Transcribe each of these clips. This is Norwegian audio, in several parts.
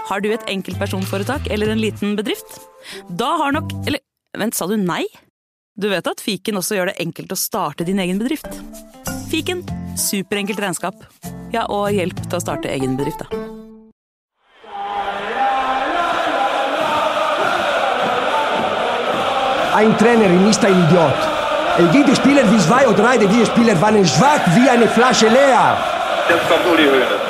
Har du et enkeltpersonforetak eller en liten bedrift? Da har nok... Eller, vent, sa du nei? Du vet at Fiken også gjør det enkelt å starte din egen bedrift. Fiken, superenkelt regnskap. Ja, og hjelp til å starte egen bedrift, da. Ein Trainer ist ein Idiot. Jede Spieler wie 2 oder 3 der Spieler waren schwach wie eine Flasche leer. Jetzt kommt Uli Hoeneß.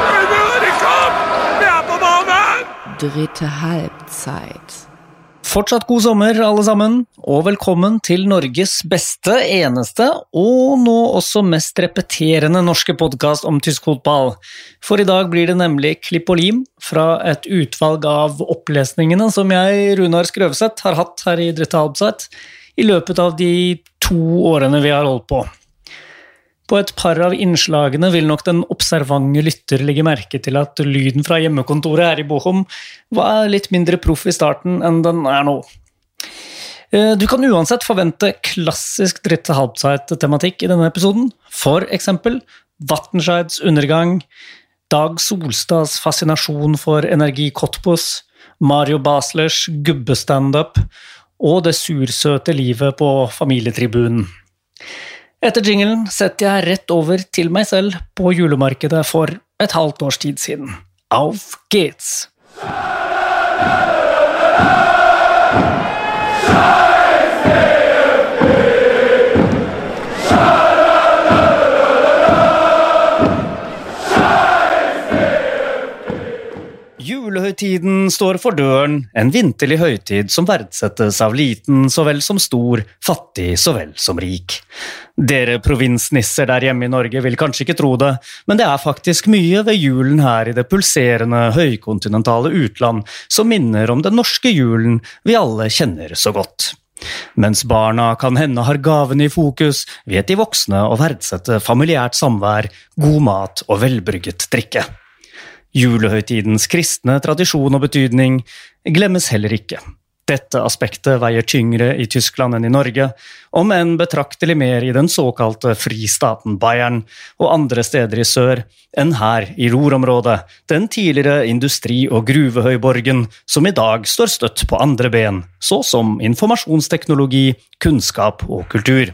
Dritte halvtid. Fortsatt god sommer, alle sammen, og velkommen til Norges beste, eneste og nå også mest repeterende norske podcast om tysk fotball. For i dag blir det nemlig klipp og lim fra et utvalg av opplesningene som jeg, Runar Skrøvseth, har hatt her i Dritte halvtid i løpet av de 2 årene vi har holdt på. På et par av innslagene vil nok den observante lytter legge merke til at lyden fra hjemmekontoret her i Bochum var litt mindre proff i starten enn den nå. Du kan uansett forvente klassisk Dritte halvtid-tematikk i denne episoden. For eksempel Wattenscheids undergang, Dag Solstads fascinasjon for Energi Cottbus, Mario Baslers gubbestandup og det sursøte livet på familietribunen. Etter jinglen setter jeg rett over til meg selv på julemarkedet for et halvt års tid siden. Auf geht's! Julehøytiden står for døren, en vinterlig høytid som verdsettes av liten så vel som stor, fattig så vel som rik. Dere provinsnisser der hjemme i Norge vil kanskje ikke tro det, men det faktisk mye ved julen her i det pulserende, høykontinentale utland som minner om den norske julen vi alle kjenner så godt. Mens barna kan hende har gavene i fokus, vet de voksne å verdsette familiært samvær, god mat og velbrygget drikke. Julehøytidens kristne tradisjon og betydning glemmes heller ikke. Dette aspektet veier tyngre i Tyskland enn i Norge, om enn betraktelig mer i den såkalte fristaten Bayern og andre steder i sør enn her i Ruhrområdet, den tidligere industri- og gruvehøyborgen som i dag står støtt på andre ben, så som informasjonsteknologi, kunnskap og kultur.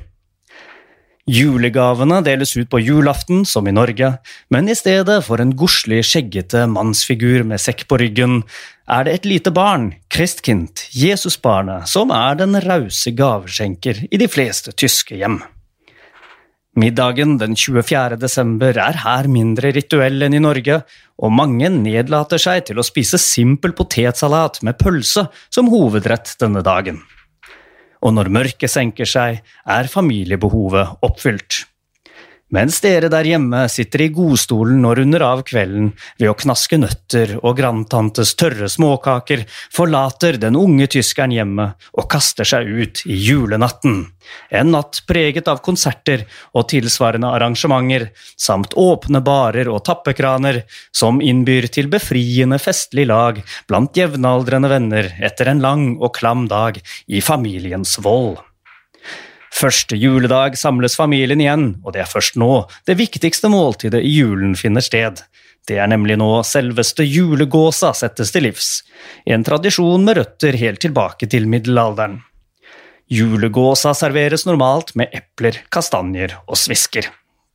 Julegavene deles ut på julaften, som i Norge, men i stedet for en godslig skjeggete mannsfigur med sekk på ryggen, det et lite barn, Christkind, Jesusbarnet, som den rause gaveskjenker i de fleste tyske hjem. Middagen den 24. desember her mindre rituell enn i Norge, og mange nedlater seg til å spise simpel potetsalat med pølse som hovedrett denne dagen. Og når mørket senker seg, familiebehovet oppfylt. Mens dere der hjemme sitter i godstolen og runder av kvelden ved å knaske nøtter og grandtantes tørre småkaker, forlater den unge tyskeren hjemme og kaster seg ut i julenatten. En natt preget av konserter og tilsvarende arrangementer, samt åpne barer og tappekraner, som innbyr til befriende festlig lag blant jevnaldrende venner etter en lang og klam dag i familiens vold. Første juledag samles familien igjen, og det først nå det viktigste måltidet i julen finner sted. Det nemlig nå selveste julegåsa settes til livs, en tradisjon med røtter helt tilbake til middelalderen. Julegåsa serveres normalt med epler, kastanjer og svisker.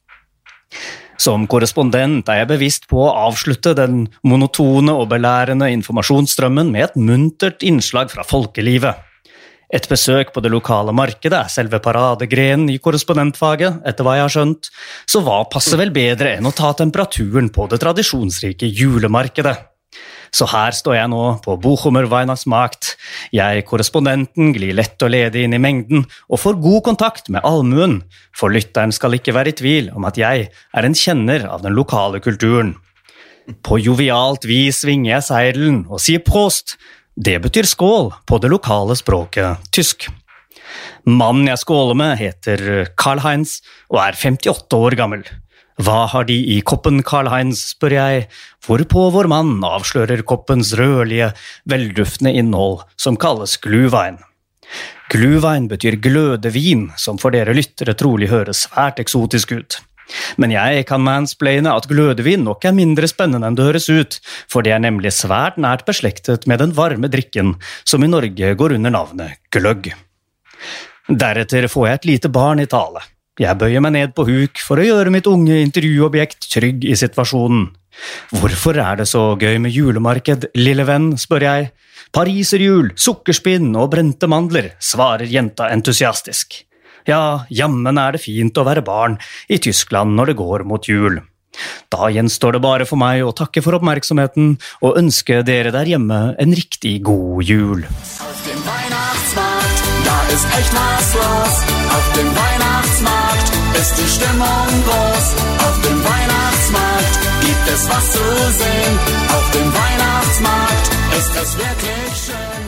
Som korrespondent jeg bevisst på å avslutte den monotone og belærende informasjonsstrømmen med et muntert innslag fra folkelivet. Et besøk på det lokale markedet selve paradegrenen i korrespondentfaget, etter hva jeg har skjønt, så hva passer vel bedre enn å ta temperaturen på det tradisjonsrike julemarkedet? Så her står jeg nå på Bochumer Weihnachtsmarkt. Jeg, korrespondenten, glir lett og ledig inn i mengden og får god kontakt med allmuen, for lytteren skal ikke være i tvil om at jeg en kjenner av den lokale kulturen. På jovialt vis svinger jeg seidelen og sier prost. Det betyr skål på det lokale språket tysk. Mannen jeg skåler med heter Karl-Heinz og 58 år gammel. Hva har de i koppen, Karl-Heinz, spør jeg, hvorpå vår mann avslører koppens rødlige, velduftende innhold som kalles Glühwein. Glühwein betyr glødevin, som for dere lyttere trolig høres svært eksotisk ut. Men jeg kan mansplaine at glødevin nok mindre spennende enn det høres ut, for det nemlig svært nært beslektet med den varme drikken, som i Norge går under navnet gløgg. Deretter får jeg et lite barn i tale. Jeg bøyer meg ned på huk for å gjøre mitt unge intervjuobjekt trygg i situasjonen. Hvorfor det så gøy med julemarked, lille venn, spør jeg. Pariserhjul, sukkerspinn og brente mandler, svarer jenta entusiastisk. Ja, jammen det fint å være barn i Tyskland når det går mot jul. Da gjenstår det bare for meg å takke for oppmerksomheten og ønske dere der hjemme en riktig god jul. Auf dem Weihnachtsmarkt, da ist echt was los. Auf dem Weihnachtsmarkt ist die Stimmung groß. Auf dem Weihnachtsmarkt gibt es was zu sehen. Auf dem Weihnachtsmarkt ist es wirklich schön.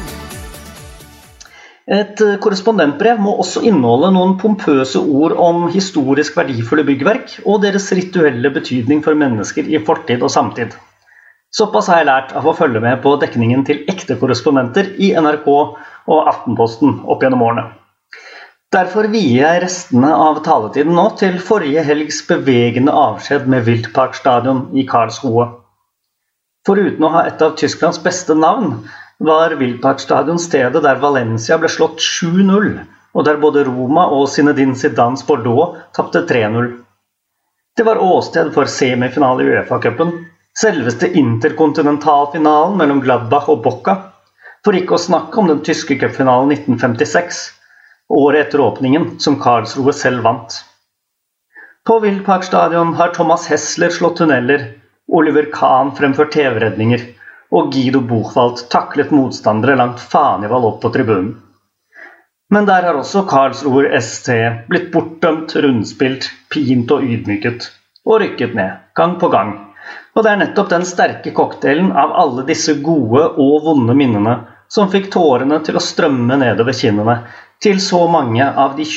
Et korrespondentbrev må også inneholde noen pompøse ord om historisk verdifulle byggverk og deres rituelle betydning for mennesker i fortid og samtid. Såpass har jeg lært av å følge med på dekningen til ekte korrespondenter i NRK og Aftenposten opp gjennom årene. Derfor vier jeg restene av taletiden nå til forrige helgs bevegende avskjed med Wildparkstadion i Karlsruhe. Foruten å ha et av Tysklands beste navn, var Wildparkstadion stedet der Valencia ble slått 7-0, og der både Roma og Zinedine Zidanes Bordeaux tapte 3-0. Det var åsted for semifinale i UEFA-cupen, selveste interkontinentalfinalen mellom Gladbach og Boca, for ikke å snakke om den tyske cupfinalen 1956, året etter åpningen som Karlsruhe selv vant. På Wildparkstadion har Thomas Hessler slått tunneler, Oliver Kahn fremført TV-redninger, og Guido Buchwald taklet motstandere langt faen i val opp på tribunen. Men der har også Karlsruhe SC blitt bortdømt, rundspilt, pint og ydmyket, og rykket ned, gang på gang. Og det nettopp den sterke cocktailen av alle disse gode og vonde minnene som fikk tårene til å strømme nedover kinnene til så mange av de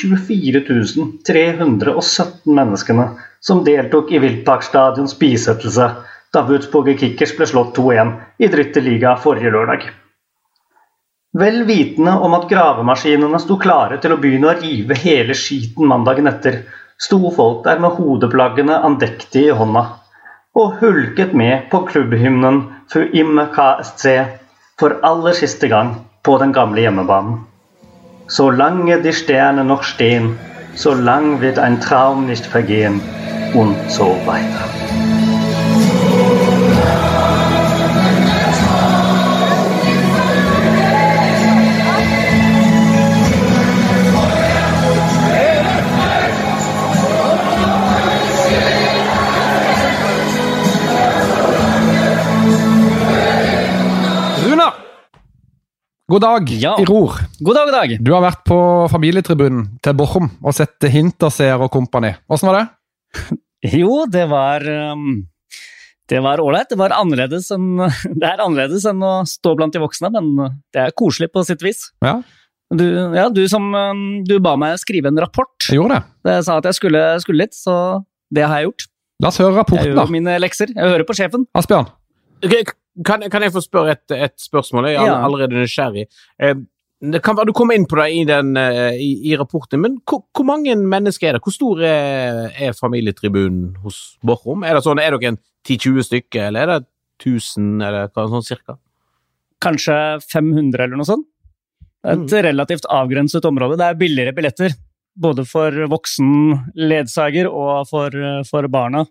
24.317 menneskene som deltok i Wildparkstadions bisettelse da Würzburger Kickers ble slått 2-1 i Dritte Liga forrige lørdag. Vel vitende om at gravemaskinene sto klare til å begynne å rive hele skiten mandagen etter, sto folk der med hodeplaggene andektig i hånda, og hulket med på klubbhymnen for Im KSC for aller siste gang på den gamle hjemmebanen. Så lange de Sterne noch stehen, så lang wird ein Traum nicht vergehen, und so weiter. God dag, Ja. i Ror. God dag, god dag. Du har vært på familietribunen til Bochum og sett Hinterseer og kompani. Hvordan var det? Jo, det var ålreit. Det var annerledes annerledes enn å stå blant de voksne, men det koselig på sitt vis. Ja, Du ba meg skrive en rapport. jeg gjorde det. Jeg sa at jeg skulle litt, så det har jeg gjort. La oss høre Jeg rapporten gjør da. mine lekser. Jeg hører på sjefen. Asbjørn, Kan jeg få spørre et spørsmål? Jeg er Ja. allerede nysgjerrig. Det kan være du kommer inn på det i rapporten, men hvor mange mennesker det? Hvor stor familietribunen hos Bochum? Er det sånn, er dere en 10-20 stykker, eller er det 1000, eller hva sånn cirka? Kanskje 500 eller noe sånt. Et relativt avgrenset område. Det billigere billetter, både for voksen ledsager og for barna.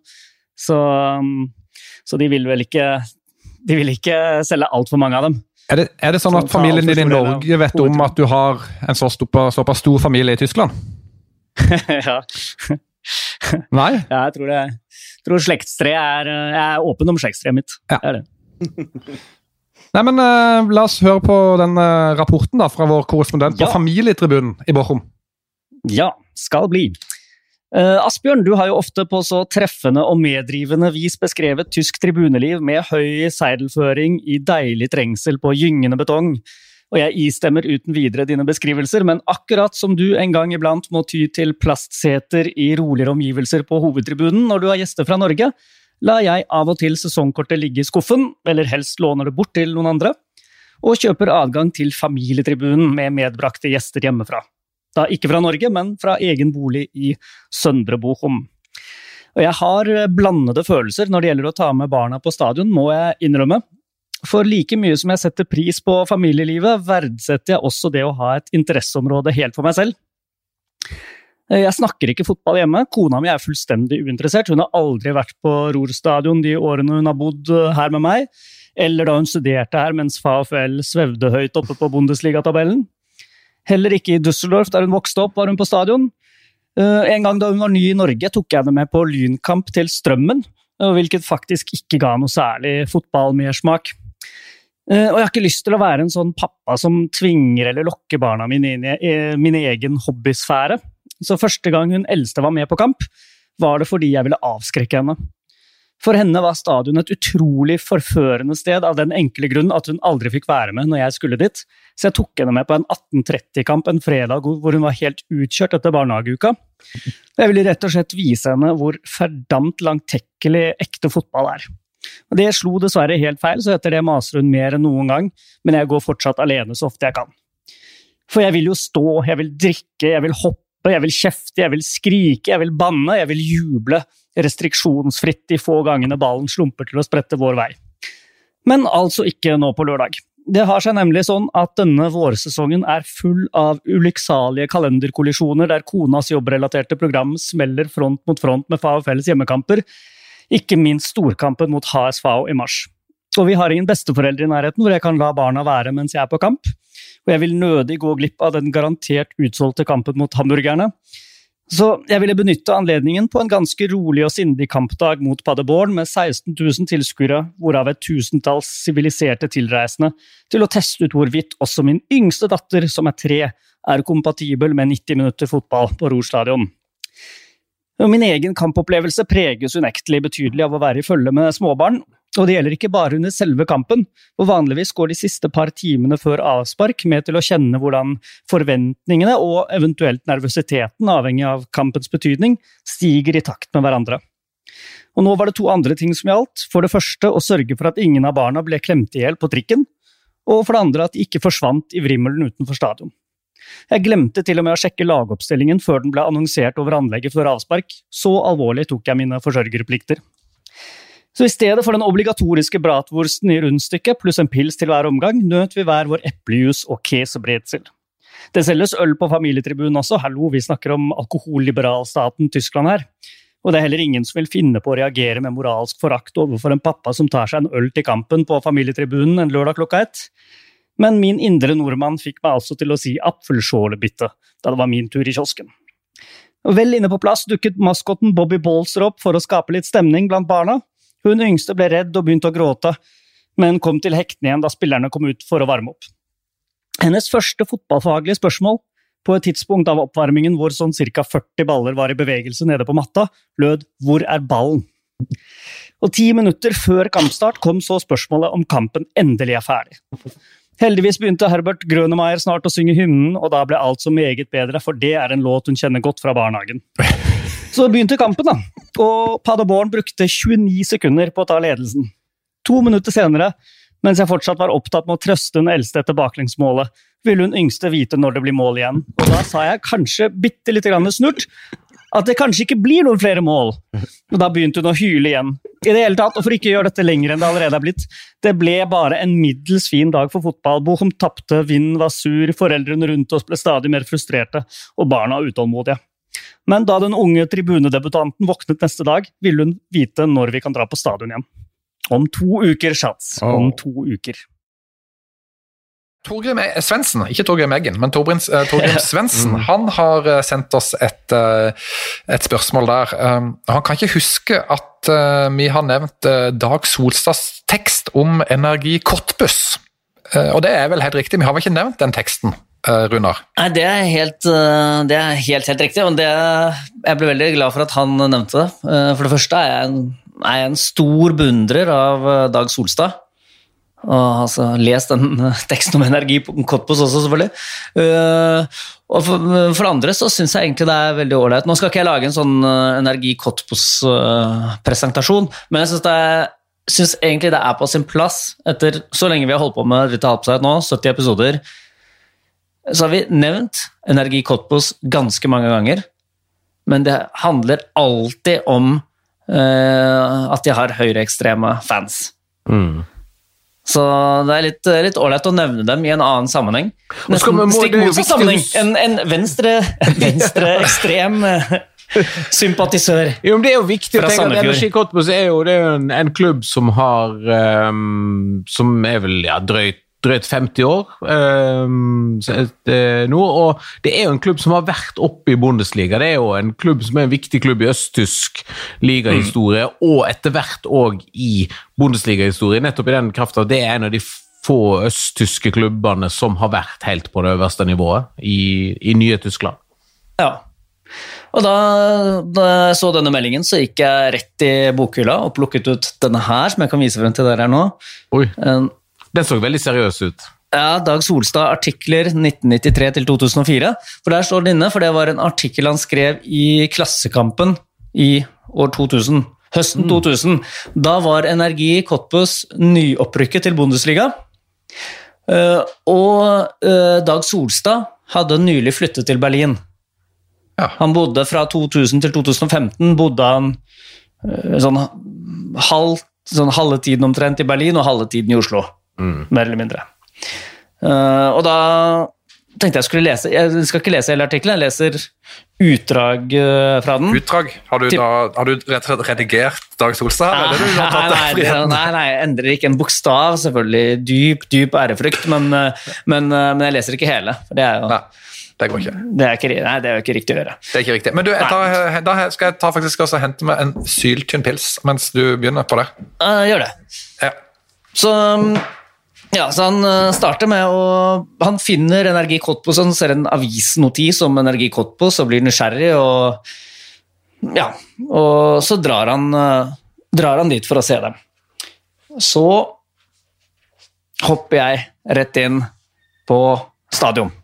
Så de vil vel ikke selge alt for mange av dem. er det sånn at familien din i Norge vet om at du har en såpass stor familie i Tyskland? Ja. Nei? Ja, jeg tror slektstreet jeg er åpen om slektstreet mitt. Ja. Det er det. Nei, men la oss høre på den rapporten da, fra vår korrespondent på Ja. familietribunen i Bochum. Ja, skal bli. Asbjørn, du har jo ofte på så treffende og meddrivende vis beskrevet tysk tribuneliv med høy seidelføring i deilig trengsel på gyngende betong. Og jeg istemmer uten videre dine beskrivelser, men akkurat som du en gang iblant må ty til plastseter i roligere omgivelser på hovedtribunen når du har gjester fra Norge, la jeg av og til sesongkortet ligge i skuffen, eller helst låner det bort til noen andre, og kjøper adgang til familietribunen med medbrakte gjester hjemmefra. Da ikke fra Norge, men fra egen bolig i Søndre Bochum. Og jeg har blandede følelser når det gjelder å ta med barna på stadion, må jeg innrømme. For like mye som jeg setter pris på familielivet, verdsetter jeg også det å ha et interesseområde helt for meg selv. Jeg snakker ikke fotball hjemme, kona mi er fullstendig uinteressert, hun har aldri vært på Ruhr-stadion de årene hun har bodd her med meg, eller da hun studerte her mens VfL svevde høyt oppe på Bundesliga-tabellen. Heller ikke i Düsseldorf, der hun vokste opp, var hun på stadion. En gang da hun var ny i Norge, tok jeg henne med på lynkamp til Strømmen, hvilket faktisk ikke ga noe særlig fotballmersmak. Og jeg har ikke lyst til å være en sånn pappa som tvinger eller lokker barna mine inn i min egen hobbysfære. Så første gang hun eldste var med på kamp, var det fordi jeg ville avskrekke henne. For henne var stadion et utrolig forførende sted av den enkle grunn at hun aldri fikk være med når jeg skulle dit. Så jeg tok henne med på en 18:30-kamp en fredag hvor hun var helt utkjørt etter barnehageuka. Jeg ville rett og slett vise henne hvor verdammt langtekkelig ekte fotball er. Og det slo dessverre helt feil, så etter det maser hun mer enn noen gang, men jeg går fortsatt alene så ofte jeg kan. For jeg vil jo stå, jeg vil drikke, jeg vil hoppe, jeg vil kjefte, jeg vil skrike, jeg vil banne, jeg vil juble, restriksjonsfritt de få gangene ballen slumper til å sprette vår vei. Men altså ikke nå på lørdag. Det har seg nemlig sånn at denne vårsesongen er full av ulykksalige kalenderkollisjoner der konas jobbrelaterte program smeller front mot front med VfLs hjemmekamper, ikke minst storkampen mot HSV i mars. Og vi har ingen besteforeldre i nærheten hvor jeg kan la barna være mens jeg er på kamp, og jeg vil nødig gå glipp av den garantert utsolgte kampen mot hamburgerne. Så jeg ville benytte anledningen på en ganske rolig og sindig kampdag mot Paderborn med 16 000 tilskuere, hvorav et tusentalls siviliserte tilreisende, til å teste ut hvorvidt også min yngste datter, som er 3, er kompatibel med 90 minutter fotball på Ruhr-stadion. Min egen kampopplevelse preges unektelig betydelig av å være i følge med småbarn, og det gjelder ikke bare under selve kampen, og vanligvis går de siste par timene før avspark med til å kjenne hvordan forventningene og eventuelt nervøsiteten, avhengig av kampens betydning, stiger i takt med hverandre. Og nå var det 2 andre ting som gjaldt. For det første å sørge for at ingen av barna ble klemt i hjel på trikken, og for det andre at de ikke forsvant i vrimmelen utenfor stadion. Jeg glemte til og med å sjekke lagoppstillingen før den ble annonsert over anlegget før avspark. Så alvorlig tok jeg mine forsørgerplikter. Så i stedet for den obligatoriske bratwursten i rundstykket pluss en pils til hver omgang, nøt vi hver vår eplejus og käsebrezel. Det selges øl på familietribunen også. Hallo, vi snakker om alkoholliberalstaten Tyskland her. Og det er heller ingen som vil finne på å reagere med moralsk forakt overfor en pappa som tar seg en øl til kampen på familietribunen en lørdag klokka 1. Men min indre nordmann fikk meg altså til å si apfelskålebytte, da det var min tur i kiosken. Vel inne på plass dukket maskotten Bobby Bolser opp for å skape litt stemning blant barna. Hun yngste ble redd og begynte å gråte, men kom til hektene igjen da spillerne kom ut for å varme opp. Hennes første fotballfaglige spørsmål, på et tidspunkt av oppvarmingen hvor sånn cirka 40 baller var i bevegelse nede på matta, lød «Hvor er ballen?» Og 10 minutter før kampstart kom så spørsmålet om kampen endelig er ferdig. Heldigvis begynte Herbert Grønemeyer snart å synge hymnen, og da ble alt så meget bedre, for det er en låt hun kjenner godt fra barnehagen. Så begynte kampen da, og Paderborn brukte 29 sekunder på å ta ledelsen. 2 minutter senere, mens jeg fortsatt var opptatt med å trøste den eldste etter baklengsmålet, ville hun yngste vite når det blir mål igjen. Og da sa jeg kanskje bitte litt snurt, at det kanskje ikke blir noen flere mål. Og da begynte hun å hyle igjen. I det hele tatt, og for ikke å gjøre dette lenger enn det allerede er blitt, det ble bare en middels fin dag for fotball. Bochum tappte, vinden var sur, foreldrene rundt oss ble stadig mer frustrerte, og barna utålmodige. Men da den unge tribunedebutanten våknet neste dag, ville hun vite når vi kan dra på stadion igjen. Om 2 uker, Schatz. Om 2 uker. Torgrim Svendsen, ikke Torgrim Eggen, men Torgrim Svendsen, han har sendt oss et spørsmål der. Han kan ikke huske at vi har nevnt Dag Solstads tekst om Energi Kortbuss. Og det er vel helt riktig, vi har vel ikke nevnt den teksten, Runar? Nei, det er helt riktig, og jeg ble veldig glad for at han nevnte det. For det første er jeg en stor beundrer av Dag Solstad, og lest den teksten om Energi Kortbuss også selvfølgelig. Og for det andre så synes jeg egentlig det er veldig ordentlig. Nå skal ikke jeg lage en sånn Energi Kortbuss presentasjon, men jeg synes egentlig det er på sin plass etter så lenge vi har holdt på med Dritte Halbzeit nå, 70 episoder, så har vi nevnt Energi Kortbuss ganske mange ganger, men det handler alltid om at de har høyreekstreme fans. Så det er litt ålreit å nevne dem i en annen sammenheng. Nesten stikk motsatt sammenheng. En venstreekstrem sympatisør. Jo, men det er jo viktig å tenke at Energi Cottbus er jo en klubb som har som er vel drøyt 50 år nå, og det er jo en klubb som har vært oppe i Bundesliga. Det er jo en klubb som er en viktig klubb i østtysk ligahistorie, og etter hvert også i Bundesliga-historie, nettopp i den kraften at det er en av de få østtyske klubbene som har vært helt på det øverste nivået i nye Tyskland. Ja. Og da jeg så denne meldingen, så gikk jeg rett i bokhylla og plukket ut denne her, som jeg kan vise frem til dere her nå. Oi. Den så veldig seriøs ut. Ja, Dag Solstad, artikler 1993 til 2004. For der står det inne, for det var en artikkel han skrev i Klassekampen i år 2000. Høsten 2000. Da var Energi Cottbus nyopprykket til Bundesliga. Og Dag Solstad hadde nylig flyttet til Berlin. Ja. Han bodde fra 2000 til 2015, bodde han halve tiden omtrent i Berlin og halve tiden i Oslo. Mer eller mindre. Og da tenkte jeg skulle lese. Jeg skal ikke lese hele artikkelen, jeg leser utdrag fra den. Utdrag? Har du rett og slett redigert Dag Solstad? Nei, jeg endrer ikke en bokstav, selvfølgelig dyp ærefrykt, men jeg leser ikke hele, for det er jo... Nei. Det går ikke. Det er jo ikke riktig å gjøre. Det er ikke riktig. Men du, da skal jeg faktisk også hente meg en syltynn pils mens du begynner på det. Gjør det. Ja. Så han starter med han finner Energi Cottbus, han ser en avisnotis om Energi Cottbus og blir nysgjerrig, og så drar han dit for å se dem. Så hopper jeg rett inn på stadion.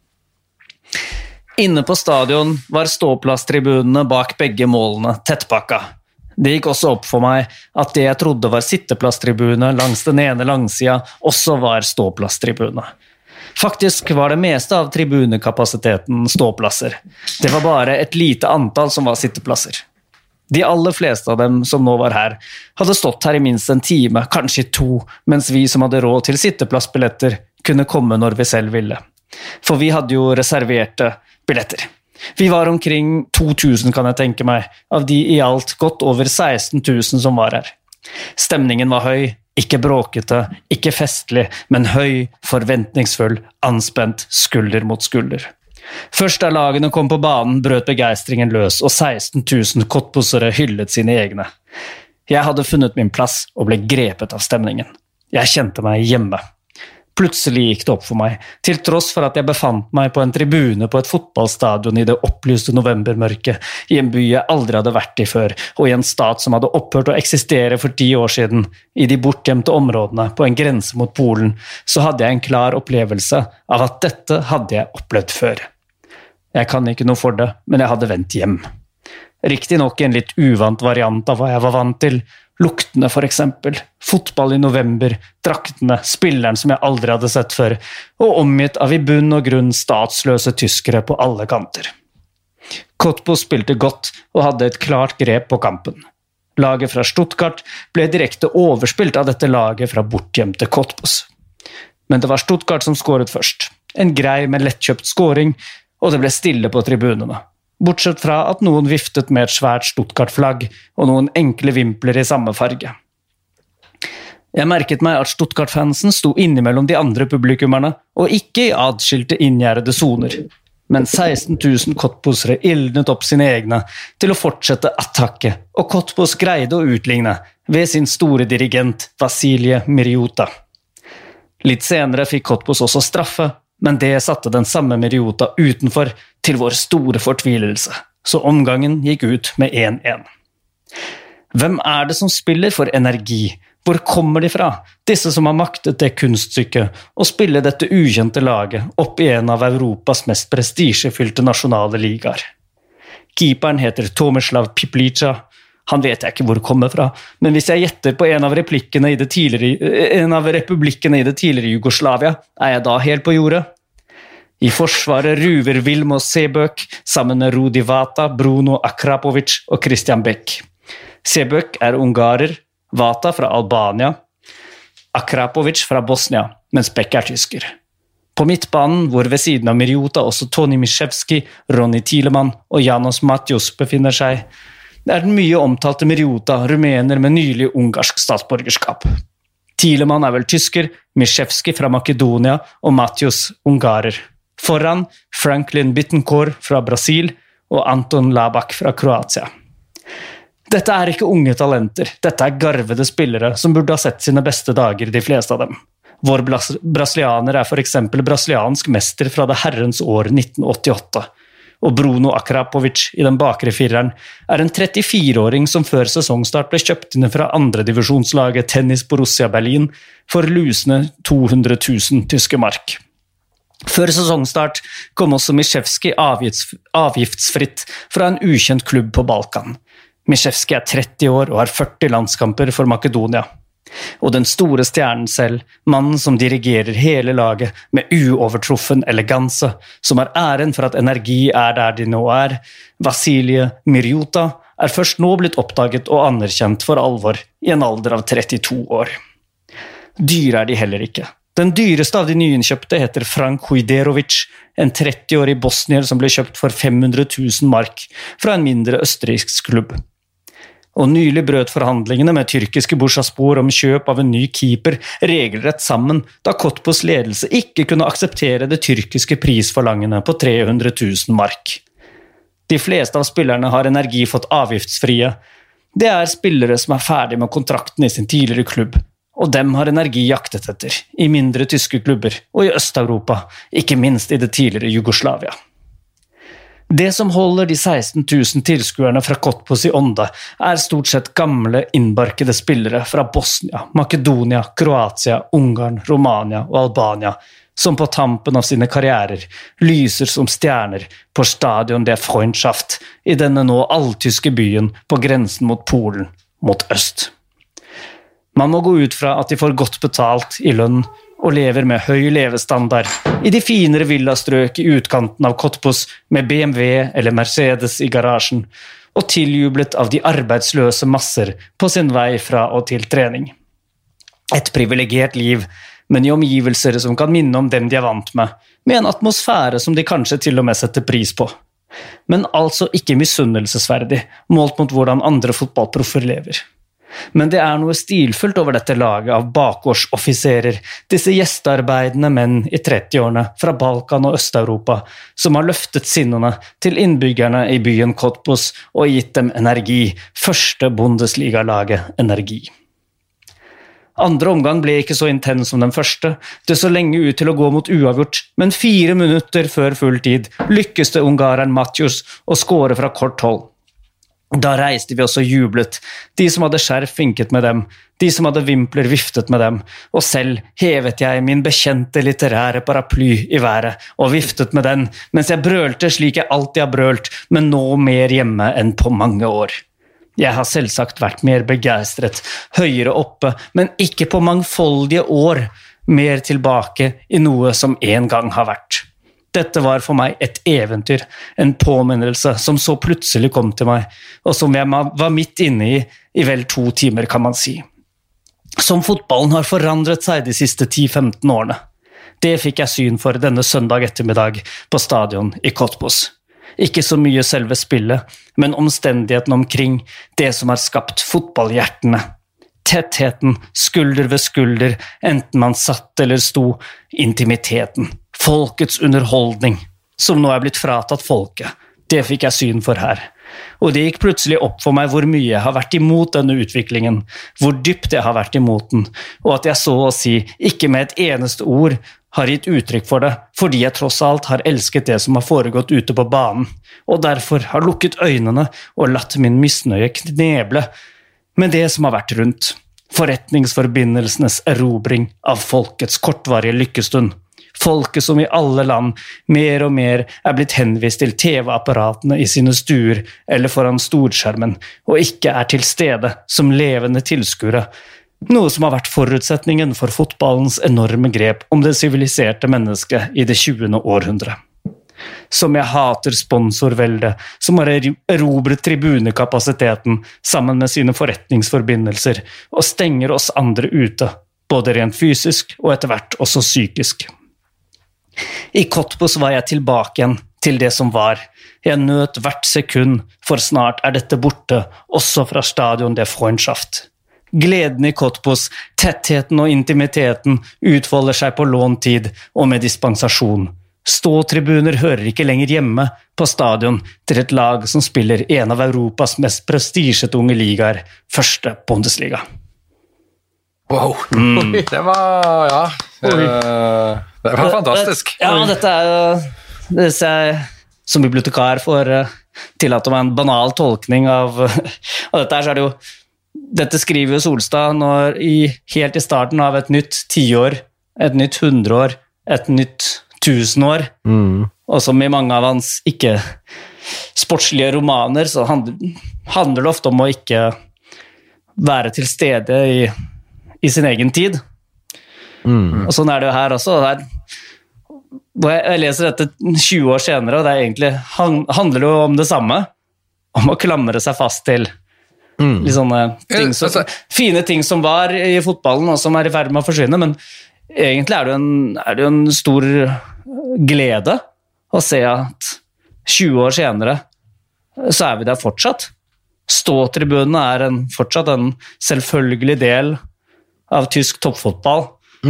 Inne på stadion var ståplasstribunene bak begge målene tettpakka. Det gikk også opp for meg at det jeg trodde var sitteplasstribune langs den ene langsida også var ståplasstribune. Faktisk var det meste av tribunekapasiteten ståplasser. Det var bare et lite antall som var sitteplasser. De aller fleste av dem som nå var her, hadde stått her i minst en time, kanskje 2, mens vi som hadde råd til sitteplassbilletter kunne komme når vi selv ville. For vi hadde jo reserverte billetter. Vi var omkring 2000, kan jeg tenke meg, av de i alt godt over 16 000 som var her. Stemningen var høy, ikke bråkete, ikke festlig, men høy, forventningsfull, anspent, skulder mot skulder. Først da lagene kom på banen, brøt begeistringen løs, og 16 000 kottbussere hyllet sine egne. Jeg hadde funnet min plass og ble grepet av stemningen. Jeg kjente meg hjemme. Plutselig gikk det opp for meg, til tross for at jeg befant meg på en tribune på et fotballstadion i det opplyste novembermørket, i en by jeg aldri hadde vært i før, og i en stat som hadde opphørt å eksistere for 10 år siden, i de bortgjemte områdene på en grense mot Polen, så hadde jeg en klar opplevelse av at dette hadde jeg opplevd før. Jeg kan ikke noe for det, men jeg hadde vendt hjem. Riktig nok en litt uvant variant av hva jeg var vant til, luktene for eksempel, fotball i november, draktene, spilleren som jeg aldri hadde sett før, og omgitt av i bunn og grunn statsløse tyskere på alle kanter. Cottbus spilte godt og hadde et klart grep på kampen. Laget fra Stuttgart ble direkte overspilt av dette laget fra bortgjemte Cottbus. Men det var Stuttgart som skåret først. En grei, men lettkjøpt skåring, og det ble stille på tribunene. Bortsett fra at noen viftet med et svært Stuttgart-flagg og noen enkle vimpler i samme farge. Jeg merket meg at Stuttgart-fansen sto innimellom de andre publikummerne og ikke i adskilte inngjerdede zoner, men 16 000 Cottbusere ildnet opp sine egne til å fortsette attakke, og Cottbus greide å utligne ved sin store dirigent Vasilije Miriota. Litt senere fikk Cottbus også straffe, men det satte den samme Miriota utenfor til vår store fortvilelse, så omgangen gikk ut med 1-1. Hvem er det som spiller for Energi? Hvor kommer de fra? Disse som har maktet det kunststykket å spille dette ukjente laget opp i en av Europas mest prestisjefylte nasjonale ligaer. Keeperen heter Tomislav Piplica. Han vet jeg ikke hvor kommer fra, men hvis jeg gjetter på en av republikkene i det tidligere Jugoslavia, er jeg da helt på jordet? I forsvaret ruver Vilmos Sebøk sammen med Rudi Vata, Bruno Akrapovic og Christian Beck. Sebek ungarer, Vata fra Albania, Akrapovic fra Bosnia, mens Beck tysker. På midtbanen, hvor ved siden av Miriota også Toni Miszewski, Ronny Tielemann og Janos Matius befinner seg, den mye omtalte Miriota, rumener med nylig ungarsk statsborgerskap. Tielemann vel tysker, Miszewski fra Makedonia og Matius ungarer. Foran Franklin Bittencourt fra Brasil og Anton Labak fra Kroatia. Dette ikke unge talenter, dette garvede spillere som burde ha sett sine beste dager, de fleste av dem. Vår brasilianer for eksempel brasiliansk mester fra det herrens år 1988, og Bruno Akrapovic i den bakre fireren en 34-åring som før sesongstart ble kjøpt inn fra andre divisjonslaget Tennis Borussia Berlin for lusende 200 000 tyske mark. Før sesongstart kom også Miszewski avgiftsfritt fra en ukjent klubb på Balkan. Miszewski 30 år og har 40 landskamper for Makedonia. Og den store stjernen selv, mannen som dirigerer hele laget med uovertruffen eleganse, som har æren for at energi der de nå Vasilije Miriota, først nå blitt oppdaget og anerkjent for alvor i en alder av 32 år. Dyr de heller ikke. Den dyreste av de nyinnkjøpte heter Frank Hujderovic, en 30-årig bosnier som ble kjøpt for 500 000 mark fra en mindre østerriksk klubb. Og nylig brøt forhandlingene med tyrkiske Bursaspor om kjøp av en ny keeper regelrett sammen, da Cottbus ledelse ikke kunne akseptere det tyrkiske prisforlangene på 300 000 mark. De fleste av spillerne har energi fått avgiftsfrie. Det spillere som ferdig med kontrakten i sin tidligere klubb, og dem har energi jaktet etter, i mindre tyske klubber og i Øst-Europa, ikke minst i det tidligere Jugoslavia. Det som holder de 16 000 tilskuerne fra Cottbus i ånde, stort sett gamle, innbarkede spillere fra Bosnia, Makedonia, Kroatia, Ungarn, Romania og Albania, som på tampen av sine karrierer lyser som stjerner på Stadion der Freundschaft i denne nå alltyske byen på grensen mot Polen, mot øst. Man må gå ut fra at de får godt betalt i lønn og lever med høy levestandard i de finere villastrøk i utkanten av Cottbus med BMW eller Mercedes i garasjen, og tiljublet av de arbeidsløse masser på sin vei fra og til trening. Et privilegert liv, men i omgivelser som kan minne om dem de vant med en atmosfære som de kanskje til og med setter pris på. Men altså ikke misunnelsesverdig, målt mot hvordan andre fotballproffer lever. Men det noe stilfullt over dette laget av bakgårdsoffiserer, disse gjestearbeidende menn i 30-årene fra Balkan og Øst-Europa, som har løftet sinnene til innbyggerne i byen Cottbus og gitt dem energi, første Bundesliga-laget energi. Andre omgang ble ikke så intens som den første, det så lenge ut til å gå mot uavgjort, men 4 minutter før full tid lykkes det ungaren Matius å skåre fra kort hold. Da reiste vi også jublet, de som hadde skjerf vinket med dem, de som hadde vimpler viftet med dem, og selv hevet jeg min bekjente litterære paraply i været og viftet med den, mens jeg brølte slik jeg alltid har brølt, men nå mer hjemme enn på mange år. Jeg har selvsagt vært mer begeistret, høyere oppe, men ikke på mangfoldige år, mer tilbake i noe som en gang har vært. Dette var for meg et eventyr, en påminnelse som så plutselig kom til meg, og som jeg var midt inne i vel 2 timer, kan man si. Som fotballen har forandret seg de siste 10-15 årene. Det fikk jeg syn for denne søndag ettermiddag på stadion i Cottbus. Ikke så mye selve spillet, men omstendigheten omkring det som har skapt fotballhjertene. Tettheten, skulder ved skulder, enten man satt eller sto, intimiteten. Folkets underholdning, som nå blitt fratatt folket, det fikk jeg syn for her. Og det gikk plutselig opp for meg hvor mye jeg har vært imot denne utviklingen, hvor dypt jeg har vært imot den, og at jeg så å si ikke med et eneste ord har gitt uttrykk for det, fordi jeg tross alt har elsket det som har foregått ute på banen, og derfor har lukket øynene og latt min misnøye kneble med det som har vært rundt. Forretningsforbindelsenes erobring av folkets kortvarige lykkestund. Folket som i alle land mer og mer blitt henvist til TV-apparatene i sine stuer eller foran storskjermen, og ikke til stede som levende tilskuere, noe som har vært forutsetningen for fotballens enorme grep om det siviliserte mennesket i det 20. århundre. Som jeg hater sponsorvelde, som har erobret tribunekapasiteten sammen med sine forretningsforbindelser, og stenger oss andre ute, både rent fysisk og etter hvert også psykisk. I Cottbus var jeg tilbake igjen til det som var. Jeg nøt hvert sekund, for snart dette borte, også fra Stadion der Freundschaft. Gleden i Cottbus, tettheten og intimiteten utfolder seg på låntid og med dispensasjon. Ståtribuner hører ikke lenger hjemme på stadion til et lag som spiller en av Europas mest prestisjetunge ligaer, første Bundesliga. Wow, det var, det var fantastisk. Ja, dette hvis jeg som bibliotekar får tillate meg en banal tolkning av dette her, så det jo, dette skriver jo Solstad helt i starten av et nytt 10-år, et nytt 100-år, et nytt 1000-år, og som i mange av hans ikke sportslige romaner, så handler det ofte om å ikke være til stede i sin egen tid. Og sånn det jo her også. Jeg leser dette 20 år senere, og det egentlig handler det jo om det samme, om å klamre seg fast til litt sånne ting fine ting som var i fotballen, og som i ferd med å forsvinne, men egentlig det jo en stor glede å se at 20 år senere så vi der fortsatt. Ståtribunene fortsatt en selvfølgelig del av tysk toppfotball.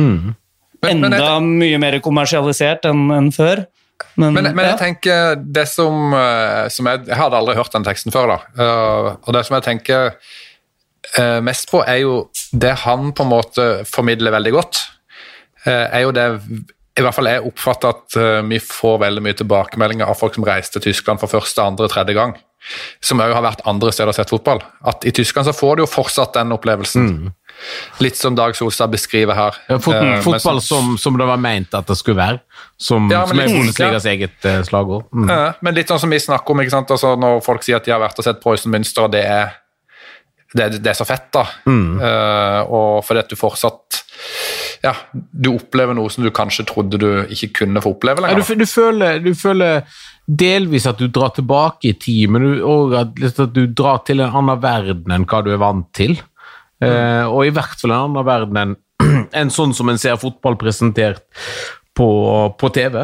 Enda mye mer kommersialisert enn før. Men jeg tenker, det som jeg hadde aldri hørt den teksten før, da. Og det som jeg tenker mest på jo det han på en måte formidler veldig godt, jo det, i hvert fall jeg oppfatter at vi får veldig mye tilbakemeldinger av folk som reiser til Tyskland for første, andre, tredje gang, som jo har vært andre steder og sett fotball. At i Tyskland så får du jo fortsatt den opplevelsen. Litt som Dag Solstad beskriver her. Fotball som det var ment at det skulle være, som Bundesligas eget slagord. Men litt sånn som vi snakker om, ikke sant? Altså, når folk sier at de har vært og sett Preussen Münster, og det er så fett da. Og fordi at du fortsatt du opplever noe som du kanskje trodde du ikke kunne få oppleve lenger. Du føler delvis at du drar tilbake i tid, men at du drar til en annen verden enn hva du vant til. Og i hvert fall en annen verden enn sånn som en ser fotball presentert på TV.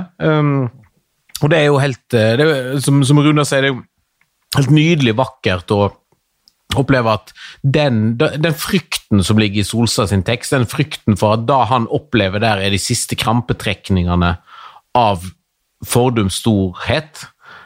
Og det jo helt, som Runa sier, det jo helt nydelig vakkert å oppleve at den frykten som ligger i Solstad sin tekst, den frykten for at da han opplever der de siste krampetrekningene av fordums storhet,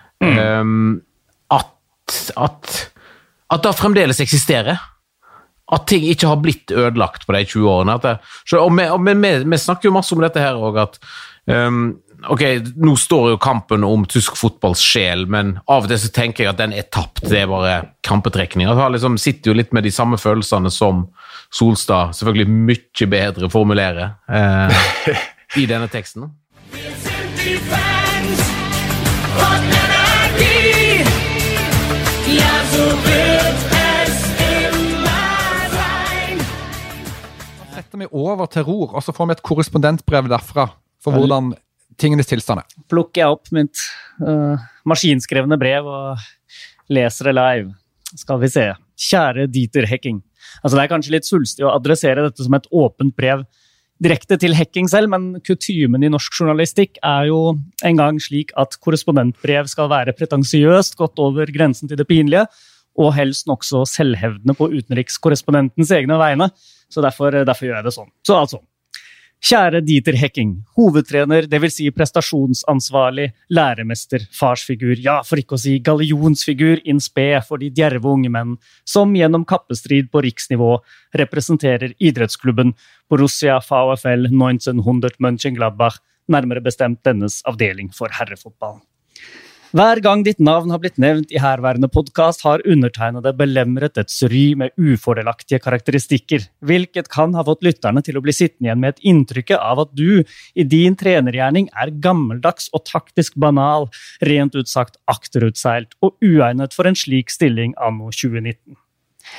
at da fremdeles eksisterer, at ting ikke har blitt ødelagt på de 20 årene. Vi snakker jo masse om dette her også, at ok, nå står jo kampen om tysk fotballs sjel, men av og til så tenker jeg at den tapt, det bare krampetrekning. Han liksom sitter jo litt med de samme følelsene som Solstad, selvfølgelig mye bedre formulerer i denne teksten. Wir sind die Fans von Energie, ja, so wird es immer sein. Da setter vi over til Ror, og så får vi et korrespondentbrev derfra for hvordan tingenes tilstand Plukker jeg opp mitt maskinskrevne brev og leser det live. Skal vi se. Kjære Dieter Hecking. Altså det kanskje litt svulstig å adressere dette som et åpent brev direkte til Hecking selv, men kutymen i norsk journalistikk jo en gang slik at korrespondentbrev skal være pretensiøst, gått over grensen til det pinlige, og helst nok så selvhevdende på utenrikskorrespondentens egne vegne. Så derfor gjør jeg det sånn. Så altså, kjære Dieter Hecking, hovedtrener, det vil si prestasjonsansvarlig, læremester, farsfigur, ja, for ikke å si gallionsfigur in spe for de djerve unge menn, som gjennom kappestrid på riksnivå representerer idrettsklubben Borussia VfL 1900 Mönchengladbach, nærmere bestemt dennes avdeling for herrefotball. Hver gang ditt navn har blitt nevnt i herværende podcast, har undertegnede belemret et ry med ufordelaktige karakteristikker, hvilket kan ha fått lytterne til å bli sittende igjen med et inntrykk av at du i din trenergjerning gammeldags og taktisk banal, rent utsagt akterutseilt og uegnet for en slik stilling anno 2019.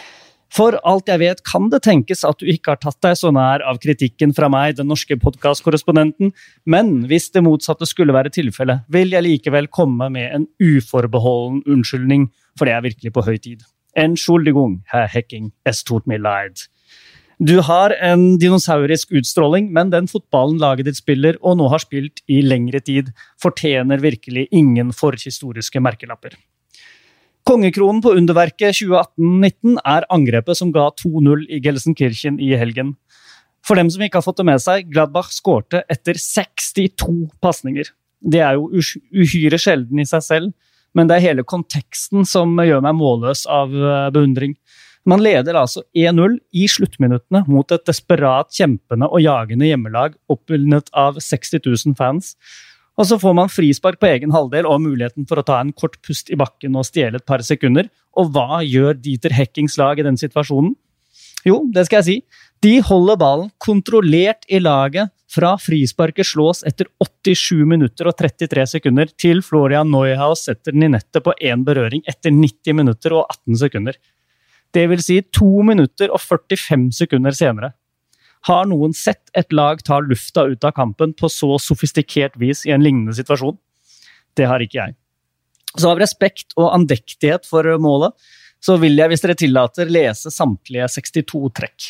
For alt jeg vet kan det tenkes at du ikke har tatt deg så nær av kritikken fra meg, den norske podcastkorrespondenten, men hvis det motsatte skulle være tilfelle, vil jeg likevel komme med en uforbeholden unnskyldning, for det virkelig på høy tid. Entschuldigung, Herr Hecking, es tut mir leid. Du har en dinosaurisk utstråling, men den fotballen laget ditt spiller og nå har spilt i lengre tid, fortjener virkelig ingen forhistoriske merkelapper. Kongekronen på underverket 2018-19 angrepet som ga 2-0 i Gelsenkirchen i helgen. For dem som ikke har fått det med seg, Gladbach skårte etter 62 passninger. Det jo uhyre sjelden i seg selv, men det hele konteksten som gjør meg målløs av beundring. Man leder altså 1-0 i sluttminuttene mot et desperat kjempende og jagende hjemmelag oppbundet av 60 000 fans. Og så får man frispark på egen halvdel og muligheten for å ta en kort pust i bakken og stjele et par sekunder. Og hva gjør Dieter Heckings lag i den situasjonen? Jo, det skal jeg si. De holder ballen kontrollert i laget fra frisparket slås etter 87 minutter og 33 sekunder til Florian Neuhaus setter den i nettet på en berøring etter 90 minutter og 18 sekunder. Det vil si 2 minutter og 45 sekunder senere. Har noen sett et lag ta lufta ut av kampen på så sofistikert vis i en lignende situasjon? Det har ikke jeg. Så av respekt og andektighet for målet, så vil jeg, hvis dere tillater, lese samtlige 62 trekk.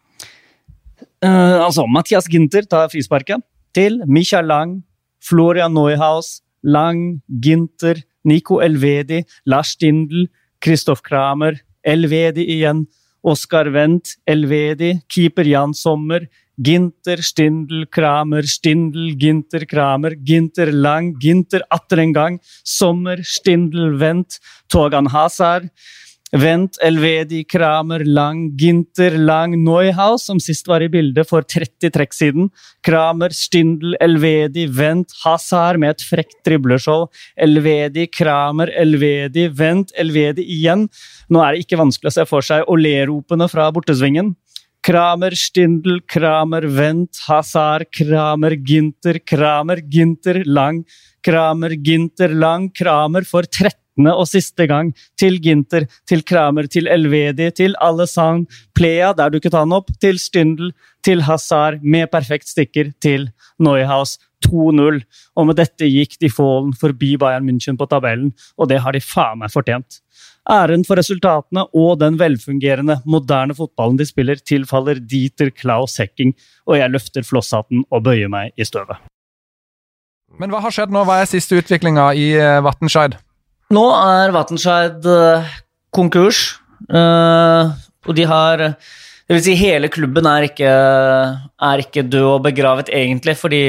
Mathias Ginter tar frisparket til Michael Lang, Florian Neuhaus, Lang, Ginter, Nico Elvedi, Lars Stindl, Christoph Kramer, Elvedi igjen, Oskar Wendt, Elvedi, keeper Jan Sommer, Ginter, Stindl, Kramer, Stindl, Ginter, Kramer, Ginter, Lang, Ginter, atter en gang, Sommer, Stindl, Wendt, Torgan Hazard, Wendt, Elvedi, Kramer, Lang, Ginter, Lang, Neuhaus, som sist var i bildet for 30 trekk siden, Kramer, Stindl, Elvedi, Wendt, Hazard med et frekt dribleshow, Elvedi, Kramer, Elvedi, Wendt, Elvedi igjen. Nå det ikke vanskelig å se for seg Olé-ropene fra bortesvingen. Kramer, Stindl, Kramer, Wendt, Hazard, Kramer, Ginter, Lang, Kramer, Ginter, Lang, Kramer for 13. og siste gang til Ginter, til Kramer, til Elvedi, til Alessand, Plea, der du ikke tar den opp, til Stindl, til Hazard, med perfekt stikker til Neuhaus, 2-0. Og med dette gikk de Fohlen forbi Bayern München på tabellen, og det har de faen meg fortjent. Æren for resultatene og den velfungerende, moderne fotballen de spiller tilfaller Dieter Klaus Hecking, og jeg løfter flosshatten og bøyer meg i støvet. Men hva har skjedd nå? Hva siste utviklingen i Wattenscheid? Nå Wattenscheid konkurs, og de har, det vil si hele klubben ikke død og begravet egentlig, fordi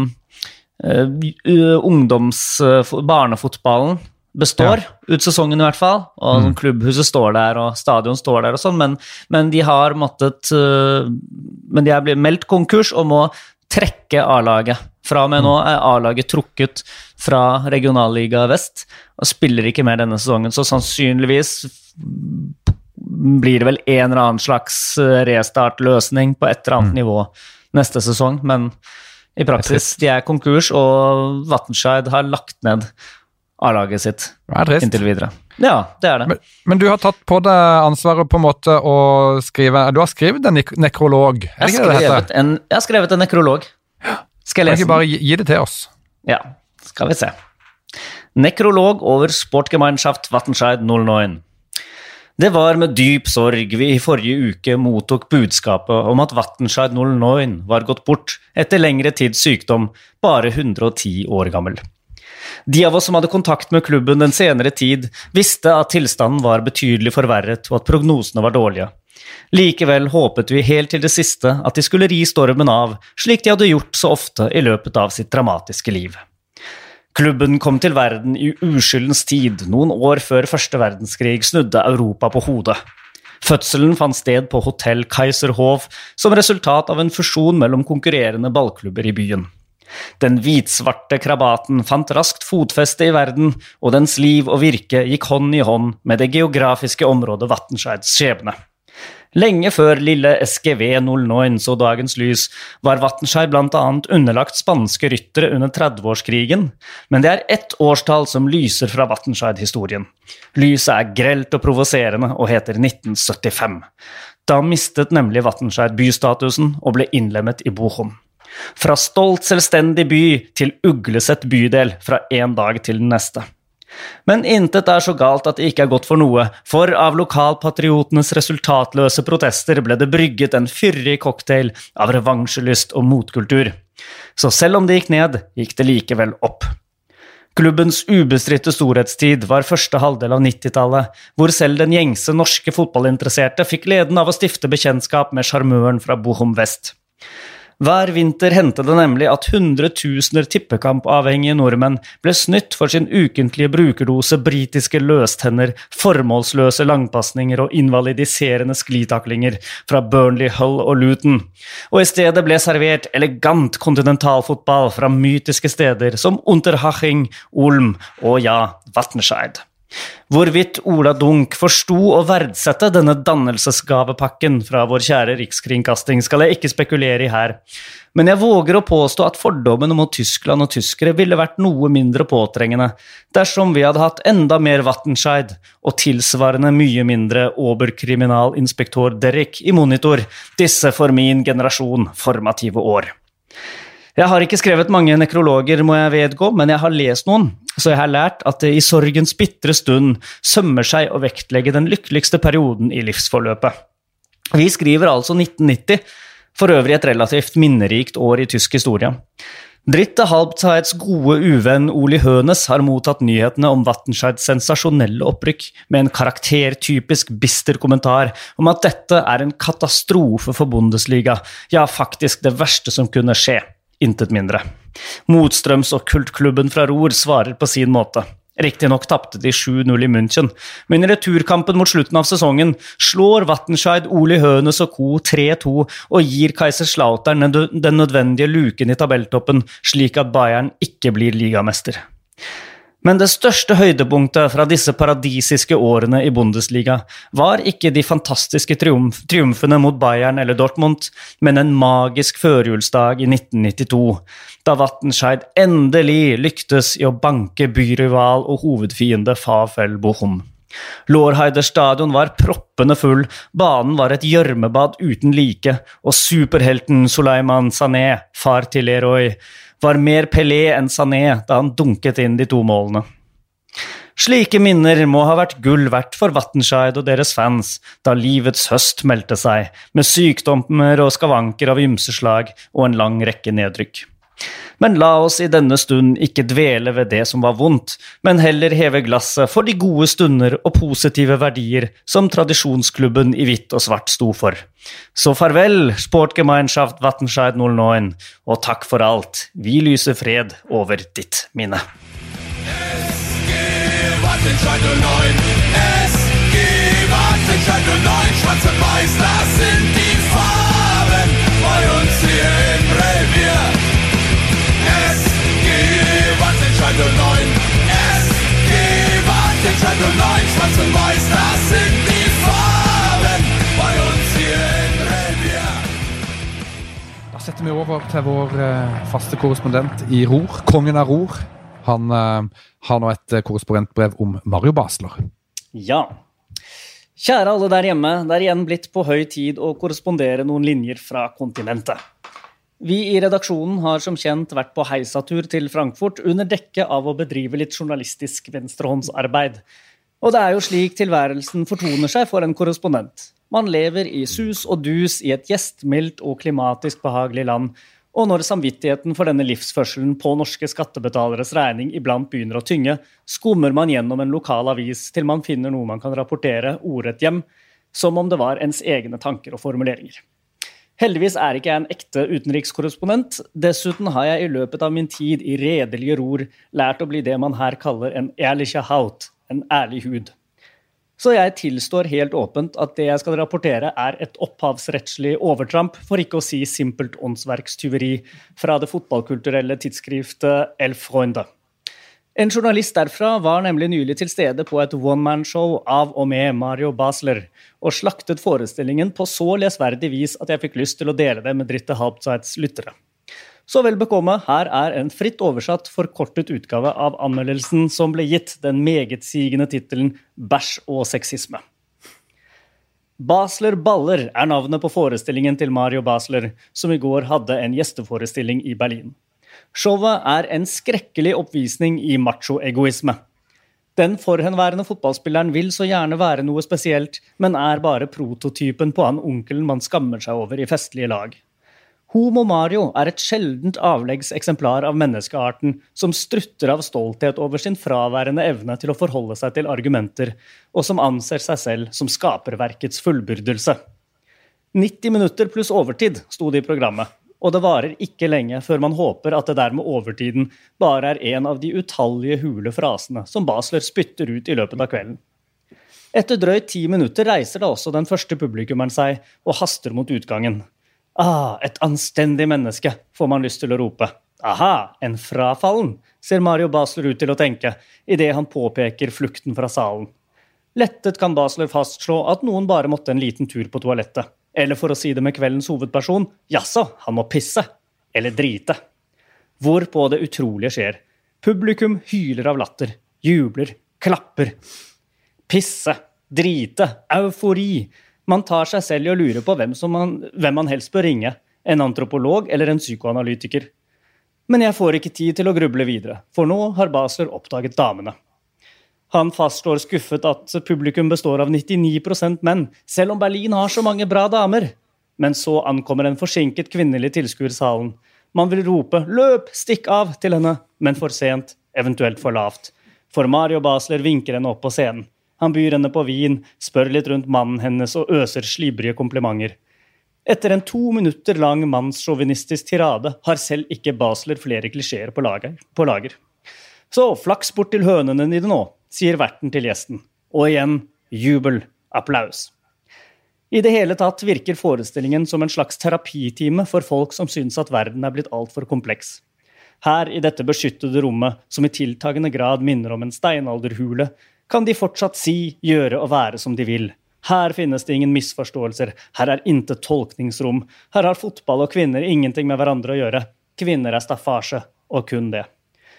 barnefotballen består, ut sesongen i hvert fall, og klubbhuset står der, og stadion står der og sånn, men de har men de har blitt meldt konkurs og må trekke A-laget. Fra og med nå A-laget trukket fra Regionalliga Vest, og spiller ikke mer denne sesongen, så sannsynligvis blir det vel en eller annen slags restart-løsning på et eller annet nivå neste sesong, men i praksis, de konkurs, og Wattenscheid har lagt ned A-laget sitt inntil videre. Ja, det det. Men du har tatt på deg ansvaret på en måte å skrive, du har skrevet en nekrolog, det ikke det det heter? Jeg har skrevet en nekrolog. Skal jeg lese den? Kan ikke bare gi det til oss? Ja, skal vi se. Nekrolog over Sportgemeinschaft Wattenscheid 09. Det var med dyp sorg vi i forrige uke mottok budskapet om at Wattenscheid 09 var gått bort etter lengre tids sykdom, bare 110 år gammel. De av oss som hadde kontakt med klubben den senere tid, visste at tilstanden var betydelig forverret og at prognosene var dårlige. Likevel håpet vi helt til det siste at de skulle ri stormen av, slik de hadde gjort så ofte i løpet av sitt dramatiske liv. Klubben kom til verden i uskyldens tid, noen år før Første verdenskrig snudde Europa på hodet. Fødselen fant sted på Hotell Kaiserhof som resultat av en fusjon mellom konkurrerende ballklubber i byen. Den hvitsvarte krabaten fant raskt fotfeste i verden, og dens liv og virke gikk hånd i hånd med det geografiske området Wattenscheids skjebne. Lenge før lille SGV 09 så dagens lys, var Wattenscheid blant annet underlagt spanske ryttere under 30-årskrigen, men det ett årstall som lyser fra Wattenscheid-historien. Lyset grelt og provoserende og heter 1975. Da mistet nemlig Wattenscheid bystatusen og ble innlemmet i Bochum. Fra stolt selvstendig by til uglesett bydel fra en dag til den neste. Men intet så galt at det ikke godt for noe, for av lokalpatriotenes resultatløse protester ble det brygget en fyrrig cocktail av revansjelyst og motkultur. Så selv om det gikk ned, gikk det likevel opp. Klubbens ubestridte storhetstid var første halvdel av 90-tallet, hvor selv den gjengse norske fotballinteresserte fikk gleden av å stifte bekjentskap med charmøren fra Bochum Vest. Hver vinter hendte det nemlig at 100 000 tippekampavhengige nordmenn ble snytt for sin ukentlige brukerdose britiske løstenner, formålsløse langpassninger og invalidiserende sklitaklinger fra Burnley, Hull og Luton. Og i stedet ble servert elegant kontinentalfotball fra mytiske steder som Unterhaching, Ulm og Wattenscheid. Hvorvidt Ola Dunk forstod å verdsette denne dannelsesgavepakken fra vår kjære rikskringkasting skal jeg ikke spekulere i her, men jeg våger å påstå at fordommen mot Tyskland og tyskere ville vært noe mindre påtrengende dersom vi hadde hatt enda mer Wattenscheid og tilsvarende mye mindre oberkriminalinspektør Derrick i monitor, disse for min generasjon formative år. Jeg har ikke skrevet mange nekrologer, må jeg vedgå, men jeg har lest noen, så jeg har lært at det i sorgens bittre stund sømmer seg å vektlegge den lykkeligste perioden i livsforløpet. Vi skriver altså 1990, for øvrig et relativt minnerikt år i tysk historie. Dritte Halbzeids gode uvenn Uli Hoeneß har mottatt nyhetene om Wattenscheids sensasjonelle opprykk med en karaktertypisk bister kommentar om at dette en katastrofe for Bundesliga, ja faktisk det verste som kunne skje. Intet mindre. Motstrøms- og kultklubben fra Ruhr svarer på sin måte. Riktig nok tappte de 7-0 i München, men i returkampen mot slutten av sesongen slår Wattenscheid Uli Hoeneß og co. 3-2 og gir Kaiserslautern den nødvendige luken i tabelltoppen, slik at Bayern ikke blir ligamester. Men det største høydepunktet fra disse paradisiske årene i Bundesliga var ikke de fantastiske triumfene mot Bayern eller Dortmund, men en magisk førjulsdag i 1992, da Wattenscheid endelig lyktes i å banke byrival og hovedfiende VfL Bochum. Lorheider stadion var proppende full, banen var et gjørmebad uten like, og superhelten Suleiman Sané, far til Leroy, var mer Pelé enn Sané da han dunket inn de 2 målene. Slike minner må ha vært gull verdt for Wattenscheid og deres fans da livets høst meldte seg, med sykdommer og skavanker av ymseslag og en lang rekke nedrykk. Men la oss i denne stund ikke dvele ved det som var vondt, men heller heve glasset for de gode stunder og positive verdier som tradisjonsklubben i hvitt og svart sto for. Så farvel, Sportgemeinschaft Wattenscheid 09, og takk for alt. Vi lyser fred over ditt minne. SG Wattenscheid 09, SG Wattenscheid 09, schwarz und weiß, das sind die Farben bei uns hier im Revier. SG Wattenscheid 09, schwarz und weiß, das sind die Farben bei uns hier im Revier. Da setter vi over til vår faste korrespondent i Ruhr, kongen av Ruhr. Han har nå et korrespondentbrev om Mario Basler. Ja. Kjære alle der hjemme, det igjen blitt på høy tid å korrespondere noen linjer fra kontinentet. Vi i redaksjonen har som kjent vært på heisatur til Frankfurt under dekke av å bedrive litt journalistisk venstrehåndsarbeid. Og det jo slik tilværelsen fortoner seg for en korrespondent. Man lever i sus og dus i et gjestmildt og klimatisk behagelig land, og når samvittigheten for denne livsførselen på norske skattebetaleres regning iblant begynner å tynge, skummer man gjennom en lokal avis til man finner noe man kan rapportere ordrett hjem, som om det var ens egne tanker og formuleringer. Heldigvis ikke jeg en ekte utenrikskorrespondent, dessuten har jeg i løpet av min tid i redelige Ruhr lært å bli det man her kaller en ehrliche Haut, en ærlig hud. Så jeg tilstår helt åpent at det jeg skal rapportere et opphavsrettslig overtramp, for ikke å si simpelt åndsverkstyveri fra det fotballkulturelle tidsskriftet Elf Freunde. En journalist derfra var nemlig nylig til stede på et one-man-show av og med Mario Basler, og slaktet forestillingen på så lesverdig vis at jeg fikk lyst til å dele det med Dritte Halbzeids lyttere. Så vel bekomme, her en fritt oversatt, forkortet utgave av anmeldelsen som ble gitt den megetsigende titelen «Bæsj og sexisme». Basler Baller navnet på forestillingen til Mario Basler, som I går hadde en gjesteforestilling I Berlin. Showet en skrekkelig oppvisning I macho-egoisme. Den forhenværende fotballspilleren vil så gjerne være noe spesielt, men bare prototypen på han onkelen man skammer seg over I festlige lag. Homo Mario et sjeldent avleggseksemplar av menneskearten som strutter av stolthet over sin fraværende evne til å forholde seg til argumenter, og som anser seg selv som skaperverkets fullbyrdelse. 90 minutter pluss overtid stod det I programmet, og det varer ikke lenge før man håper at det der med overtiden bare en av de utallige hule frasene som Basler spytter ut I løpet av kvelden. Etter drøyt 10 minutter reiser da også den første publikummeren seg og haster mot utgangen. Et anstendig menneske, får man lyst til å rope. Aha, en frafallen, ser Mario Basler ut til å tenke, I det han påpeker flukten fra salen. Lettet kan Basler fastslå at noen bare måtte en liten tur på toalettet. Eller for å si det med kveldens hovedperson, jaså, han må pisse. Eller drite. Hvorpå det utrolige skjer. Publikum hyler av latter, jubler, klapper. Pisse, drite, eufori. Man tar seg selv I å lure på hvem man helst bør ringe. En antropolog eller en psykoanalytiker. Men jeg får ikke tid til å gruble videre, for nå har Basler oppdaget damene. Han fastslår skuffet at publikum består av 99% menn, selv om Berlin har så mange bra damer. Men så ankommer en forsinket kvinnelig tilskuer salen. Man vil rope, løp, stikk av til henne, men for sent, eventuelt for lavt. For Mario Basler vinker henne opp på scenen. Han byr henne på vin, spør litt rundt mannen hennes og øser slibrige komplimenter. Etter en 2 minutter lang mannssjåvinistisk tirade har selv ikke Basler flere klisjeer på lager. Så flaks bort til hønene dine nå, sier verten til gjesten. Og igjen, jubel, applaus. I det hele tatt virker forestillingen som en slags terapitime for folk som synes at verden blitt alt for kompleks. Her I dette beskyttede rommet, som I tiltagende grad minner om en steinalderhule, kan de fortsatt si, gjøre og være som de vil. Her finnes det ingen misforståelser, her intet tolkningsrom, her har fotball og kvinner ingenting med hverandre å gjøre. Kvinner staffasje, og kun det.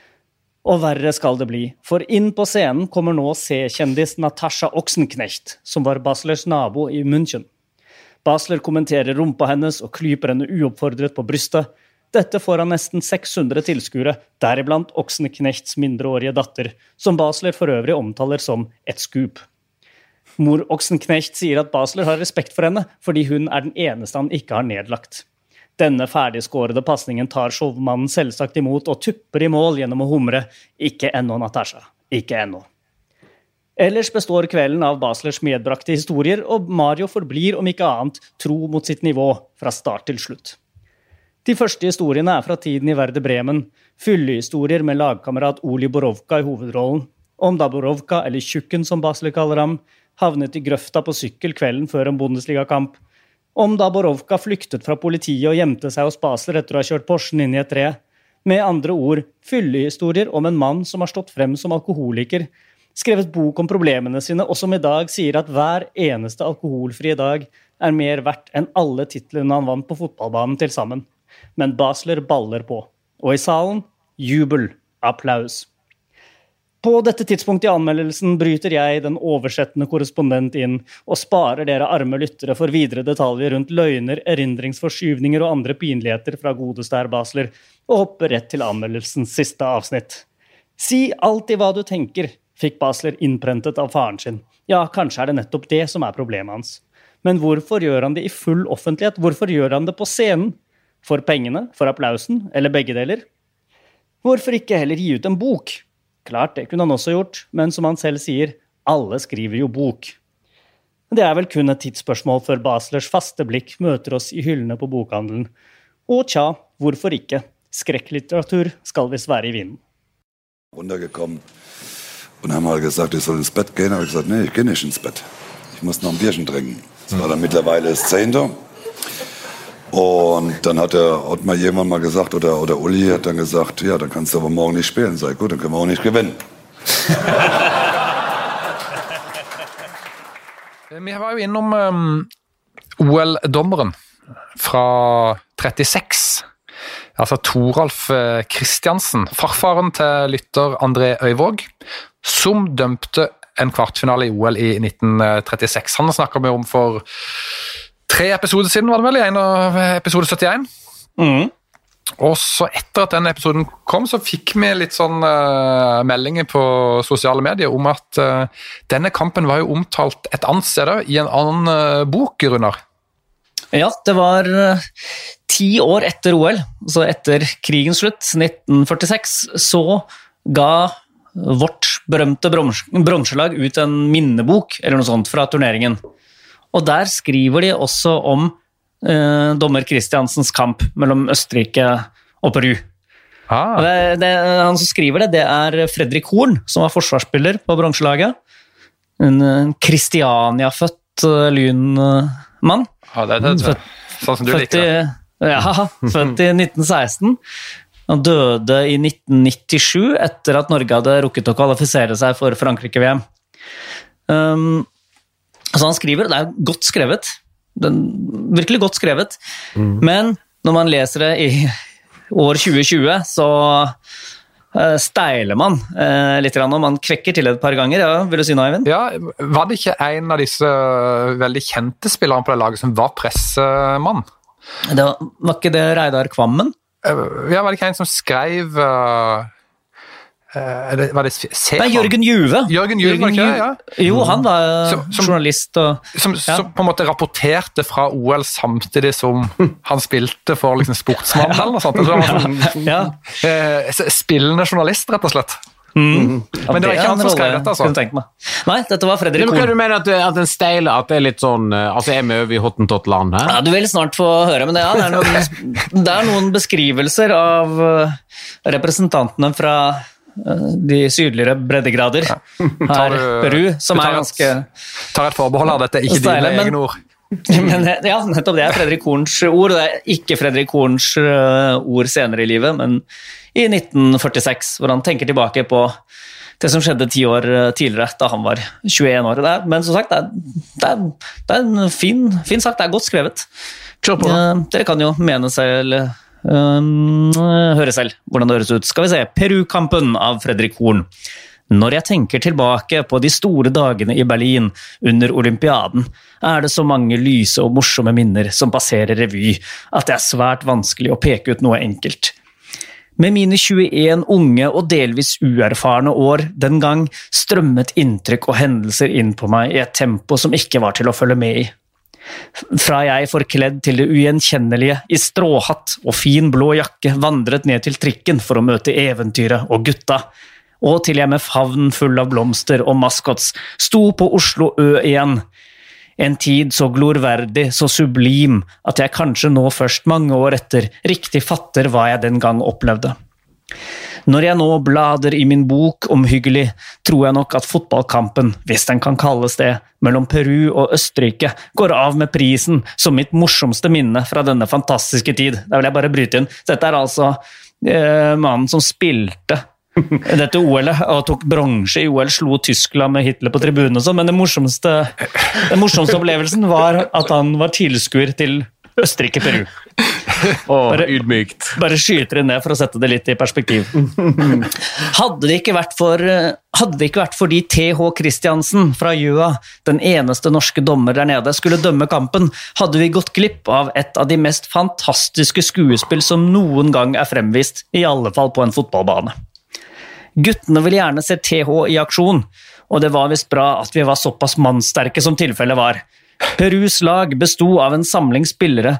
Og verre skal det bli, for inn på scenen kommer nå C-kjendis Natasha Ochsenknecht, som var Baslers nabo I München. Basler kommenterer rumpa hennes og klyper henne uoppfordret på brystet. Dette får han nesten 600 tilskuere, deriblant Ochsenknechts mindreårige datter, som Basler for øvrig omtaler som et skup. Mor Ochsenknecht sier at Basler har respekt for henne, fordi hun den eneste han ikke har nedlagt. Denne ferdigskårede passningen tar showmannen selvsagt imot og tupper I mål gjennom å humre. Ikke ennå, Natasha. Ikke ennå. Ellers består kvelden av Baslers medbrakte historier, og Mario forblir om ikke annet tro mot sitt nivå fra start til slutt. De første historiene fra tiden I Werder Bremen, fyllehistorier med lagkamerat Oli Borovka I hovedrollen. Om da Borovka, eller Tjukken som Basler kaller ham, havnet I grøfta på sykkel kvelden før en Bundesliga-kamp. Om da Borovka flyktet fra politiet og gjemte seg hos Basler etter å ha kjørt Porschen inn I et tre. Med andre ord, fyllehistorier om en mann som har stått frem som alkoholiker, skrevet bok om problemene sine, og som I dag sier at hver eneste alkoholfrie dag mer verdt enn alle titlene han vant på fotballbanen til sammen. Men Basler baller på. Og I salen, jubel, applaus. På dette tidspunktet I anmeldelsen bryter jeg den oversettende korrespondent inn og sparer dere arme lyttere for videre detaljer rundt løgner, erindringsforskyvninger og andre pinligheter fra godeste Basler, og hopper rett til anmeldelsens siste avsnitt. Si alltid hva du tenker, fikk Basler innprentet av faren sin. Ja, kanskje det nettopp det som problemet hans. Men hvorfor gjør han det I full offentlighet? Hvorfor gjør han det på scenen? For pengene, for applausen, eller begge deler? Hvorfor ikke heller gi ut en bok? Klart, det kunne han også gjort, men som han selv sier, alle skriver jo bok. Det vel kun et tidsspørsmål før Baslers faste blikk møter oss I hyllene på bokhandelen. Og tja, hvorfor ikke? Skrekklitteratur skal visst være I vinden. Runtergekommen und haben mal gesagt, ich soll ins Bett gehen. Aber ich gesagt, nee, ich gehe nicht ins Bett. Ich muss noch ein Bierchen trinken. Es war dann mittlerweile das 10. Und dann hat der Ottmar irgendwann mal gesagt, oder Uli hat dann gesagt, ja, dann kannst du aber morgen nicht spielen. Sag ich, gut, dann können wir auch nicht gewinnen. Vi var jo innom OL-dommeren fra 36, altså Toralf Kristiansen, farfaren til lytter André Øyvåg, som dømte en kvartfinale i OL i 1936. Han snakket vi om for 3 episoder siden, var det vel, i en av episode 71. Og så etter at den episoden kom, så fikk vi litt sånn meldinger på sosiale medier om at denne kampen var jo omtalt et annet sted i en annen bok, Runar. Ja, det var 10 år etter OL, så etter krigens slutt, 1946, så ga vårt berømte bronselag ut en minnebok, eller noe sånt, fra turneringen. Og der skriver de også om dommer Kristiansens kamp mellom Østerrike og Peru. Han som skriver det er Fredrik Horn, som var forsvarsspiller på bronselaget. En Kristiania-født lynmann. Ja, det er sånn som du liker det. Ja, født i 1916. Han døde i 1997 etter at Norge hadde rukket å kvalifisere seg for Frankrike-VM. Så han skriver, det er godt skrevet, virkelig godt skrevet, men når man leser det i år 2020, så steiler man litt, og man kvekker til et par ganger. Ja, vil du si noe, Eivind? Ja, var det ikke en av disse veldig kjente spillerne på det laget som var pressemann? Var ikke det Reidar Kvammen? Ja, var det ikke en som skrev... var det Nei, Jørgen Juve. Jørgen Juve, var det ikke det? Ja. Jo, han var journalist. Som på en måte rapporterte fra OL samtidig som han spilte for liksom, sportsmann eller noe sånt. Spillende journalist, rett og slett. Men det var ikke han som skrev dette, altså. Nei, dette var Fredrik Horn. Hva du mener at en steiler, at det er litt sånn, altså er vi over i Hottentott-land her? Ja, du vil snart få høre, men det er noen beskrivelser av representantene fra de sydligere breddegrader her Peru, som er ganske... Tar et forbehold av dette, ikke dine egne ord. Men, ja, nettopp det er Fredrik Horns ord, det er ikke Fredrik Horns ord senere i livet, men i 1946, hvor han tenker tilbake på det som skjedde 10 år tidligere, da han var 21 år. Men som sagt, det er en fin sak, det er godt skrevet. Dere kan jo mene seg, eller høre selv hvordan det høres ut. Skal vi se, Peru-kampen av Fredrik Horn. Når jeg tenker tilbake på de store dagene i Berlin under olympiaden, er det så mange lyse og morsomme minner som passerer revy, at det er svært vanskelig å peke ut noe enkelt. Med mine 21 unge og delvis uerfarne år den gang strømmet inntrykk og hendelser inn på meg i et tempo som ikke var til å følge med i. Fra jeg forkledd til det ugjenkjennelige i stråhatt og fin blå jakke vandret ned til trikken for å møte eventyret og gutta, og til jeg med favnen full av blomster og maskots sto på Oslo Ø igjen. En tid så glorverdig, så sublim, at jeg kanskje nå først mange år etter riktig fatter hva jeg den gang opplevde. Når jeg nå blader i min bok omhyggelig, tror jeg nok at fotballkampen, hvis den kan kalles det, mellom Peru og Østerrike, går av med prisen som mitt morsomste minne fra denne fantastiske tid. Da vil jeg bare bryte inn. Dette er altså mannen som spilte dette OL-et og tok bronse i OL, slo Tyskland med Hitler på tribunen og sånn, men den morsomste opplevelsen var at han var tilskuer til Østerrike-Peru. Ydmykt. Bare skyter inn det for å sette det litt i perspektiv. Hadde det ikke vært fordi TH Kristiansen fra Gjøa, den eneste norske dommer der nede, skulle dømme kampen, hadde vi gått glipp av et av de mest fantastiske skuespill som noen gang er fremvist, i alle fall på en fotballbane. Guttene ville gjerne se TH i aksjon, og det var visst bra at vi var såpass mannsterke som tilfellet var. Perus lag bestod av en samling spillere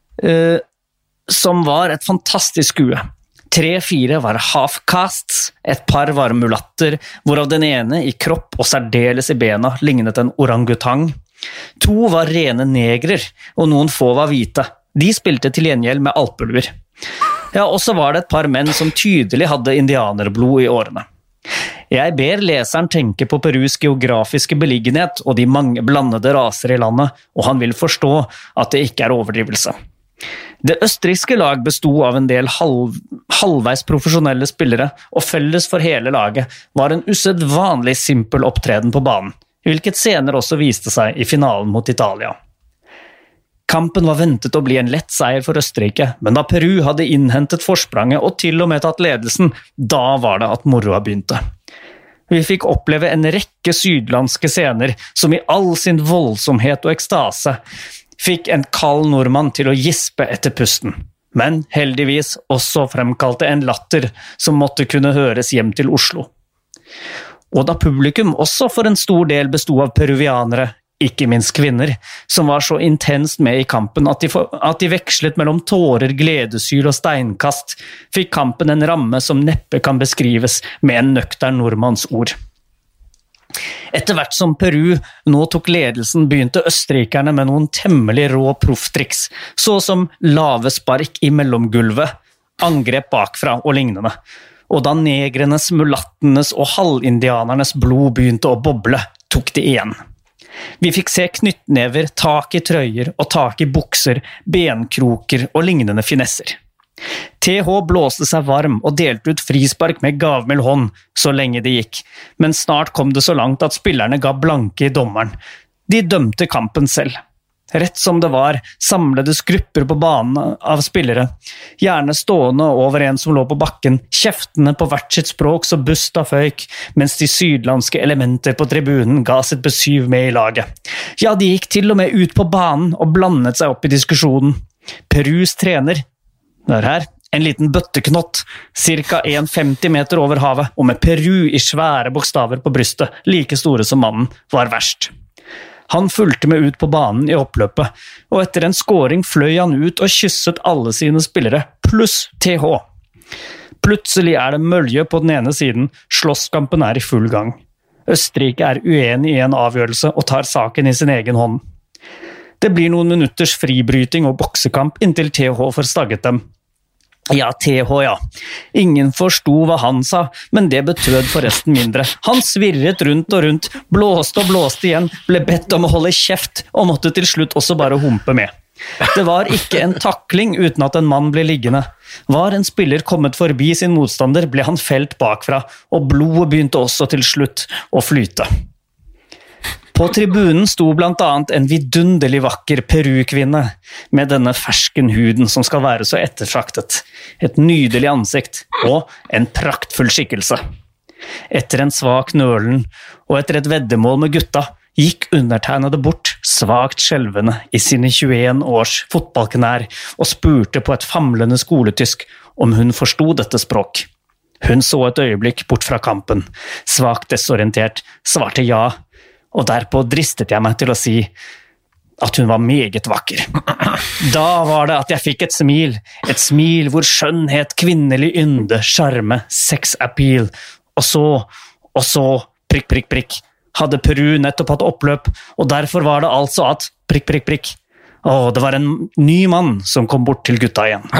som var et fantastisk skue. 3-4 var half-casts, et par var mulatter, hvorav den ene i kropp og særdeles i bena lignet en orangutang. 2 var rene negrer, og noen få var hvite. De spilte til gjengjeld med alpeluer. Ja, og så var det et par menn som tydelig hadde indianerblod i årene. Jeg ber leseren tenke på Perus geografiske beliggenhet og de mange blandede raser i landet, og han vil forstå at det ikke er overdrivelse. Det østerrikske lag bestod av en del halvveis profesjonelle spillere, og felles for hele laget var en usedvanlig simpel opptreden på banen, hvilket senere også viste seg i finalen mot Italia. Kampen var ventet å bli en lett seier for Østerrike, men da Peru hadde innhentet forspranget og til og med tatt ledelsen, da var det at moroa begynte. Vi fikk oppleve en rekke sydlandske scener som i all sin voldsomhet og ekstase fikk en kald nordmann til å gispe etter pusten, men heldigvis også fremkalte en latter som måtte kunne høres hjem til Oslo. Og da publikum også for en stor del bestod av peruvianere, ikke minst kvinner, som var så intenst med i kampen at de vekslet mellom tårer, gledesyl og steinkast, fikk kampen en ramme som neppe kan beskrives med en nøktern nordmanns ord. Etter hvert som Peru nå tok ledelsen, begynte østerrikerne med noen temmelig rå profftriks, så som lave spark i mellomgulvet, angrep bakfra og lignende. Og da negrenes, mulattenes og halvindianernes blod begynte å boble, tok de igjen. Vi fikk se knyttnever, tak i trøyer og tak i bukser, benkroker og lignende finesser. TH blåste seg varm og delte ut frispark med gavmild hånd så lenge det gikk, men snart kom det så langt at spillerne ga blanke i dommeren. De dømte kampen selv. Rett som det var, samledes grupper på banen av spillere, gjerne stående over en som lå på bakken, kjeftene på hvert sitt språk så busta føyk, mens de sydlandske elementer på tribunen ga sitt besyv med i laget. Ja, de gikk til og med ut på banen og blandet seg opp i diskusjonen. Perus trener, hør her, en liten bøtteknott, cirka 1,50 meter over havet, og med Peru i svære bokstaver på brystet, like store som mannen, var verst. Han fulgte med ut på banen i oppløpet, og etter en scoring fløy han ut og kysset alle sine spillere, pluss TH. Plutselig det mølje på den ene siden, slåsskampen i full gang. Østerrike uenig i en avgjørelse og tar saken i sin egen hånd. Det blir noen minutters fribryting og boksekamp inntil TH får stagget dem. Ja, TH, ja. Ingen forstod hva han sa, men det betød forresten mindre. Han svirret rundt og rundt, blåste og blåste igjen, ble bedt om å holde kjeft, og måtte til slutt også bare humpe med. Det var ikke en takling uten at en mann ble liggende. Var en spiller kommet forbi sin motstander, ble han felt bakfra, og blodet begynte også til slutt å flyte. På tribunen sto blant annet en vidunderlig vakker Peru-kvinne med denne fersken huden som skal være så ettertraktet, et nydelig ansikt og en praktfull skikkelse. Etter en svak nølen og etter et veddemål med gutta gikk undertegnede bort, svagt skjelvende i sine 21 års fotballknær og spurte på et famlende skoletysk om hun forstod dette språk. Hun så et øyeblikk bort fra kampen, svagt desorientert, svarte ja, og derpå dristet jeg meg til å si at hun var meget vakker. Da var det at jeg fikk et smil hvor skjønnhet, kvinnelig ynde, charme, sex-appeal, og så, prikk, hadde Peru nettopp hatt oppløp, og derfor var det altså at, prikk, det var en ny mann som kom bort til gutta igjen.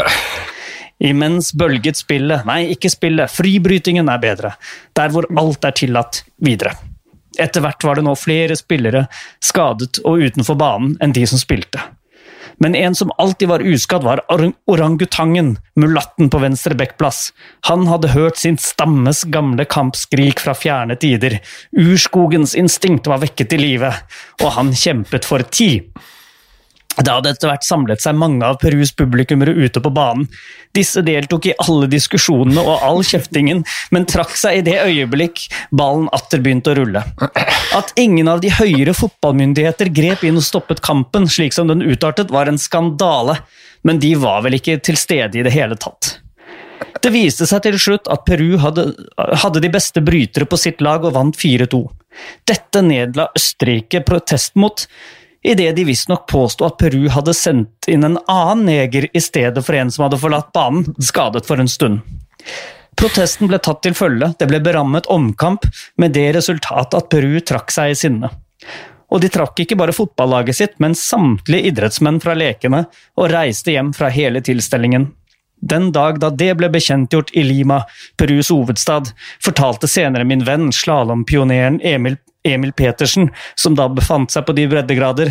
Imens bølget spillet, nei, ikke spillet, fribrytingen bedre, der hvor alt tillatt videre. Etter hvert var det nå flere spillere skadet og utenfor banen enn de som spilte. Men en som alltid var uskadd var orangutangen, mulatten på venstre bekkplass. Han hadde hørt sin stammes gamle kampskrik fra fjerne tider. Urskogens instinkt var vekket i live, og han kjempet for 10. Det hadde etter hvert samlet seg mange av Perus publikummere ute på banen. Disse deltok i alle diskusjonene og all kjeftingen, men trakk seg i det øyeblikk ballen atter begynte å rulle. At ingen av de høyere fotballmyndigheter grep inn og stoppet kampen, slik som den utartet, var en skandale, men de var vel ikke til stede i det hele tatt. Det viste seg til slutt at Peru hadde de beste brytere på sitt lag og vant 4-2. Dette nedla Østerrike protest mot, i det de visst nok påstod at Peru hadde sendt inn en annen neger i stedet for en som hadde forlatt banen, skadet for en stund. Protesten ble tatt til følge, det ble berammet omkamp, med det resultatet at Peru trakk seg i sinne. Og de trakk ikke bare fotballaget sitt, men samtlige idrettsmenn fra lekene, og reiste hjem fra hele tilstellingen. Den dag da det ble bekjentgjort i Lima, Perus hovedstad, fortalte senere min venn, slalompioneren Emil Petersen, som da befant seg på de breddegrader.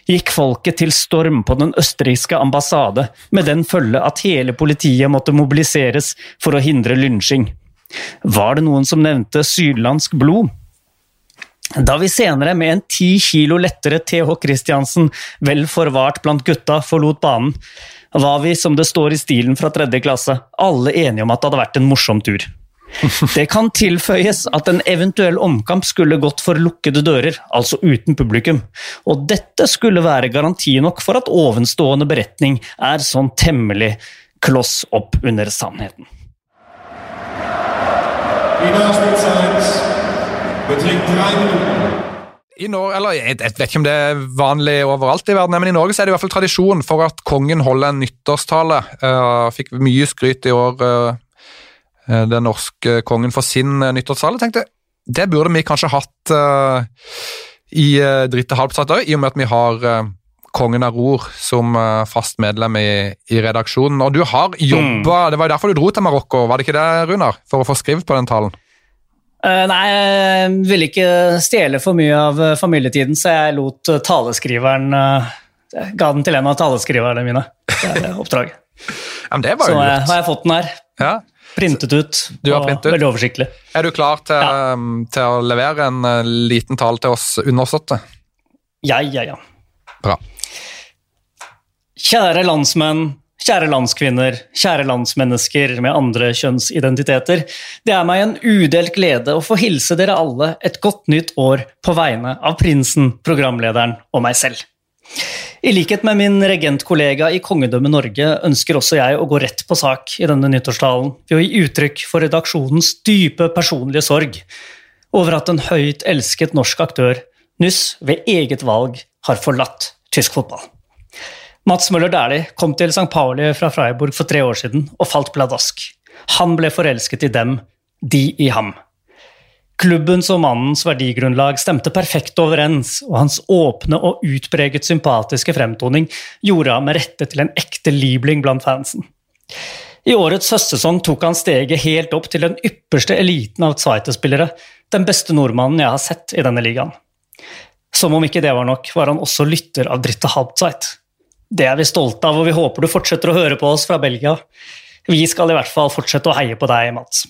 gikk folket til storm på den østerrikske ambassade, med den følge at hele politiet måtte mobiliseres for å hindre lynsjing. Var det noen som nevnte sydlandsk blod? Da vi senere med en 10 kilo lettere TH Christiansen vel forvart blant gutta forlot banen, var vi, som det står i stilen fra 3. klasse, alle enige om at det hadde vært en morsom tur. Det kan tilføyes at en eventuell omkamp skulle gått for lukkede dører, altså uten publikum, og dette skulle være garanti nok for at ovenstående beretning er sånn temmelig kloss opp under sannheten. I nachspielzeit beträgt 3 minutter. I Norge, eller jeg vet ikke om det er vanlig overalt i verden, men i Norge så er det i hvert fall tradisjon for at kongen holder en nyttårstale. Fikk mye skryt i år, den norske kongen for sin nyttårstale. Tenkte, det burde vi kanskje hatt i Dritte Halbsat også, i og med at vi har kongen av Ror som fast medlem i redaksjonen. Og du har jobbet, det var jo derfor du dro til Marokko, var det ikke det, Runar? For å få skrevet på den talen? Nei, jeg ville ikke stjele for mye av familietiden, så jeg lot taleskriveren, ga den til en av taleskriverne mine. Det er det oppdraget. Ja, men det var jo så lurt. har jeg fått den her. Ja. Printet ut, og veldig oversiktlig. Er du klar til å levere en liten tale til oss undersåtte? Ja. Bra. Kjære landsmenn, kjære landskvinner, kjære landsmennesker med andre kjønnsidentiteter. Det er meg en udelt glede å få hilse dere alle et godt nytt år på vegne av prinsen, programlederen og meg selv. I likhet med min regentkollega i Kongedømmet Norge ønsker også jeg å gå rett på sak i denne nyttårstalen ved å gi uttrykk for redaksjonens dype personlige sorg over at en høyt elsket norsk aktør nyss ved eget valg har forlatt tysk fotball. Mats Møller Dæhlie kom til St. Pauli fra Freiburg for 3 år siden og falt pladask. Han ble forelsket i dem, de i ham. Klubbens og mannens verdigrunnlag stemte perfekt overens, og hans åpne og utpreget sympatiske fremtoning gjorde ham med rette til en ekte libling blant fansen. I årets høstsesong tok han steget helt opp til den ypperste eliten av Zweite-spillere, den beste nordmannen jeg har sett i denne ligaen. Som om ikke det var nok, var han også lytter av Dritte Halbzeit. Det er vi stolte av, og vi håper du fortsetter å høre på oss fra Belgia. Vi skal i hvert fall fortsette å heie på deg, Mats.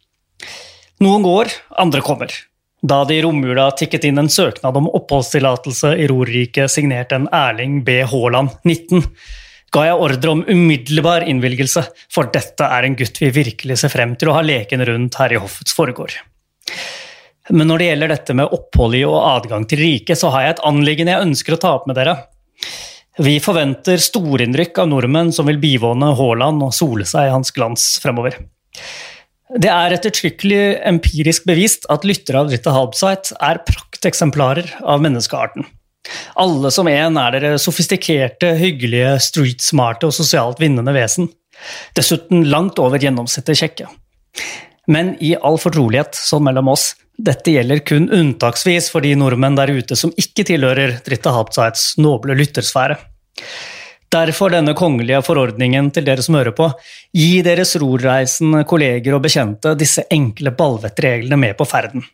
Noen går, andre kommer. Da det i romjula tikket inn en søknad om oppholdstillatelse i Rorriket signert en Erling B. Haaland, 19, ga jeg ordre om umiddelbar innvilgelse, for dette er en gutt vi virkelig ser frem til å ha leken rundt her i hoffets foregård. Men når det gjelder dette med opphold i og adgang til riket, så har jeg et anliggende jeg ønsker å ta opp med dere. Vi forventer storinnrykk av nordmenn som vil bivåne Haaland og sole seg i hans glans fremover. Det er ettertrykkelig empirisk bevist at lyttere av Dritte Halbzeit er prakteksemplarer av menneskearten. Alle som en er dere sofistikerte, hyggelige, streetsmarte og sosialt vinnende vesen. Dessuten langt over gjennomsnittet kjekke. Men i all fortrolighet, sånn mellom oss, dette gjelder kun unntaksvis for de nordmenn der ute som ikke tilhører Dritte Halbzeits noble lyttersfære. Derfor denne kongelige forordningen til dere som hører på, gi deres rorreisende kolleger og bekjente disse enkle ballvettreglene med på ferden.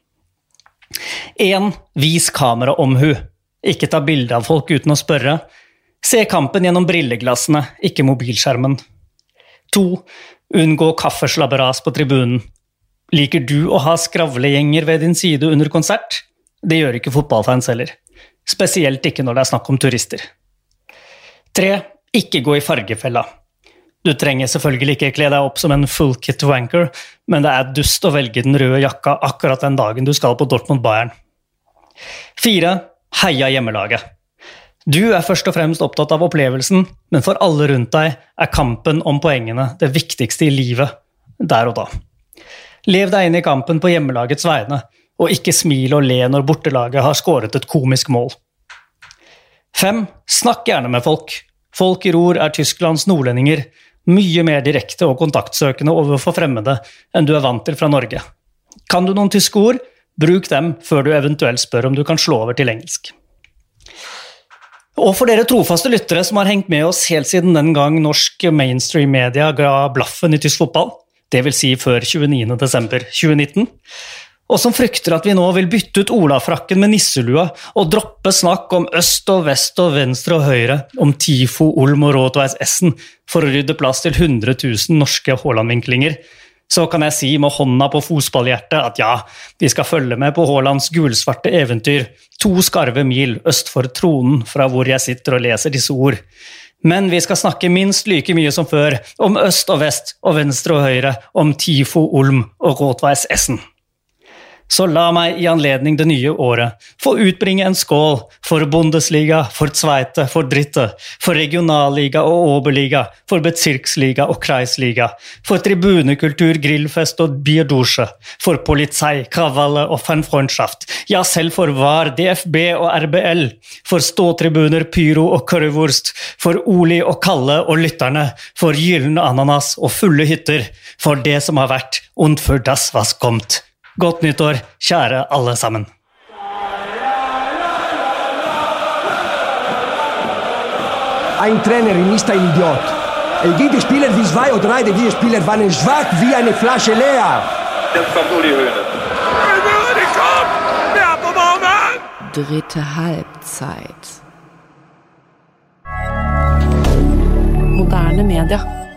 1. Vis kamera omhu. Ikke ta bilde av folk uten å spørre. Se kampen gjennom brilleglassene, ikke mobilskjermen. 2. Unngå kaffeslabberas på tribunen. Liker du å ha skravlegjenger ved din side under konsert? Det gjør ikke fotballfans heller. Spesielt ikke når det er snakk om turister. 3. Ikke gå i fargefella. Du trenger selvfølgelig ikke kle deg opp som en full kit wanker, men det er dust å velge den røde jakka akkurat den dagen du skal på Dortmund Bayern. 4. Heia hjemmelaget. Du er først og fremst opptatt av opplevelsen, men for alle rundt deg er kampen om poengene det viktigste i livet, der og da. Lev deg inn i kampen på hjemmelagets vegne, og ikke smil og le når bortelaget har skåret et komisk mål. 5. Snakk gjerne med folk. Folk i Ror er Tysklands nordlendinger, mye mer direkte og kontaktsøkende overfor fremmede enn du er vant til fra Norge. Kan du noen tyske ord? Bruk dem før du eventuelt spør om du kan slå over til engelsk. Og for dere trofaste lyttere som har hengt med oss helt siden den gang norsk mainstream media ga blaffen i tysk fotball, det vil si før 29. desember 2019, og som frykter at vi nå vil bytte ut Olafrakken med nisselua og droppe snakk om øst og vest og venstre og høyre, om Tifo, Ulm og Rådveis Essen, for å rydde plass til 100 000 norske Haaland-vinklinger, så kan jeg si med hånda på fotballhjertet at ja, vi skal følge med på Haalands gulsvarte eventyr, 2 skarve mil øst for tronen fra hvor jeg sitter og leser disse ord. Men vi skal snakke minst like mye som før om øst og vest og venstre og høyre, om Tifo, Ulm og Rådveis Essen. Så la meg I anledning det nye året få utbringe en skål for Bundesliga, for Zweite, for Dritte, for Regionalliga og Oberliga, for Bezirksliga og Kreisliga, for tribunekultur, grillfest og bierdusche, for polizei, kravalle og fanfreundschaft, ja selv for VAR, DFB og RBL, for ståtribuner, pyro og currywurst, for Oli og Kalle og lytterne, for gyllene ananas og fulle hytter, for det som har vært, und für das was kommt. Godt nyttår, kjære alle sammen. Ein Trainer ist ein Idiot. Jede Spieler wie 2 oder 3 der Spieler waren schwach wie eine Flasche leer. Jetzt kommt Uli Hoeneß. Dritte Halbzeit. Moderne media.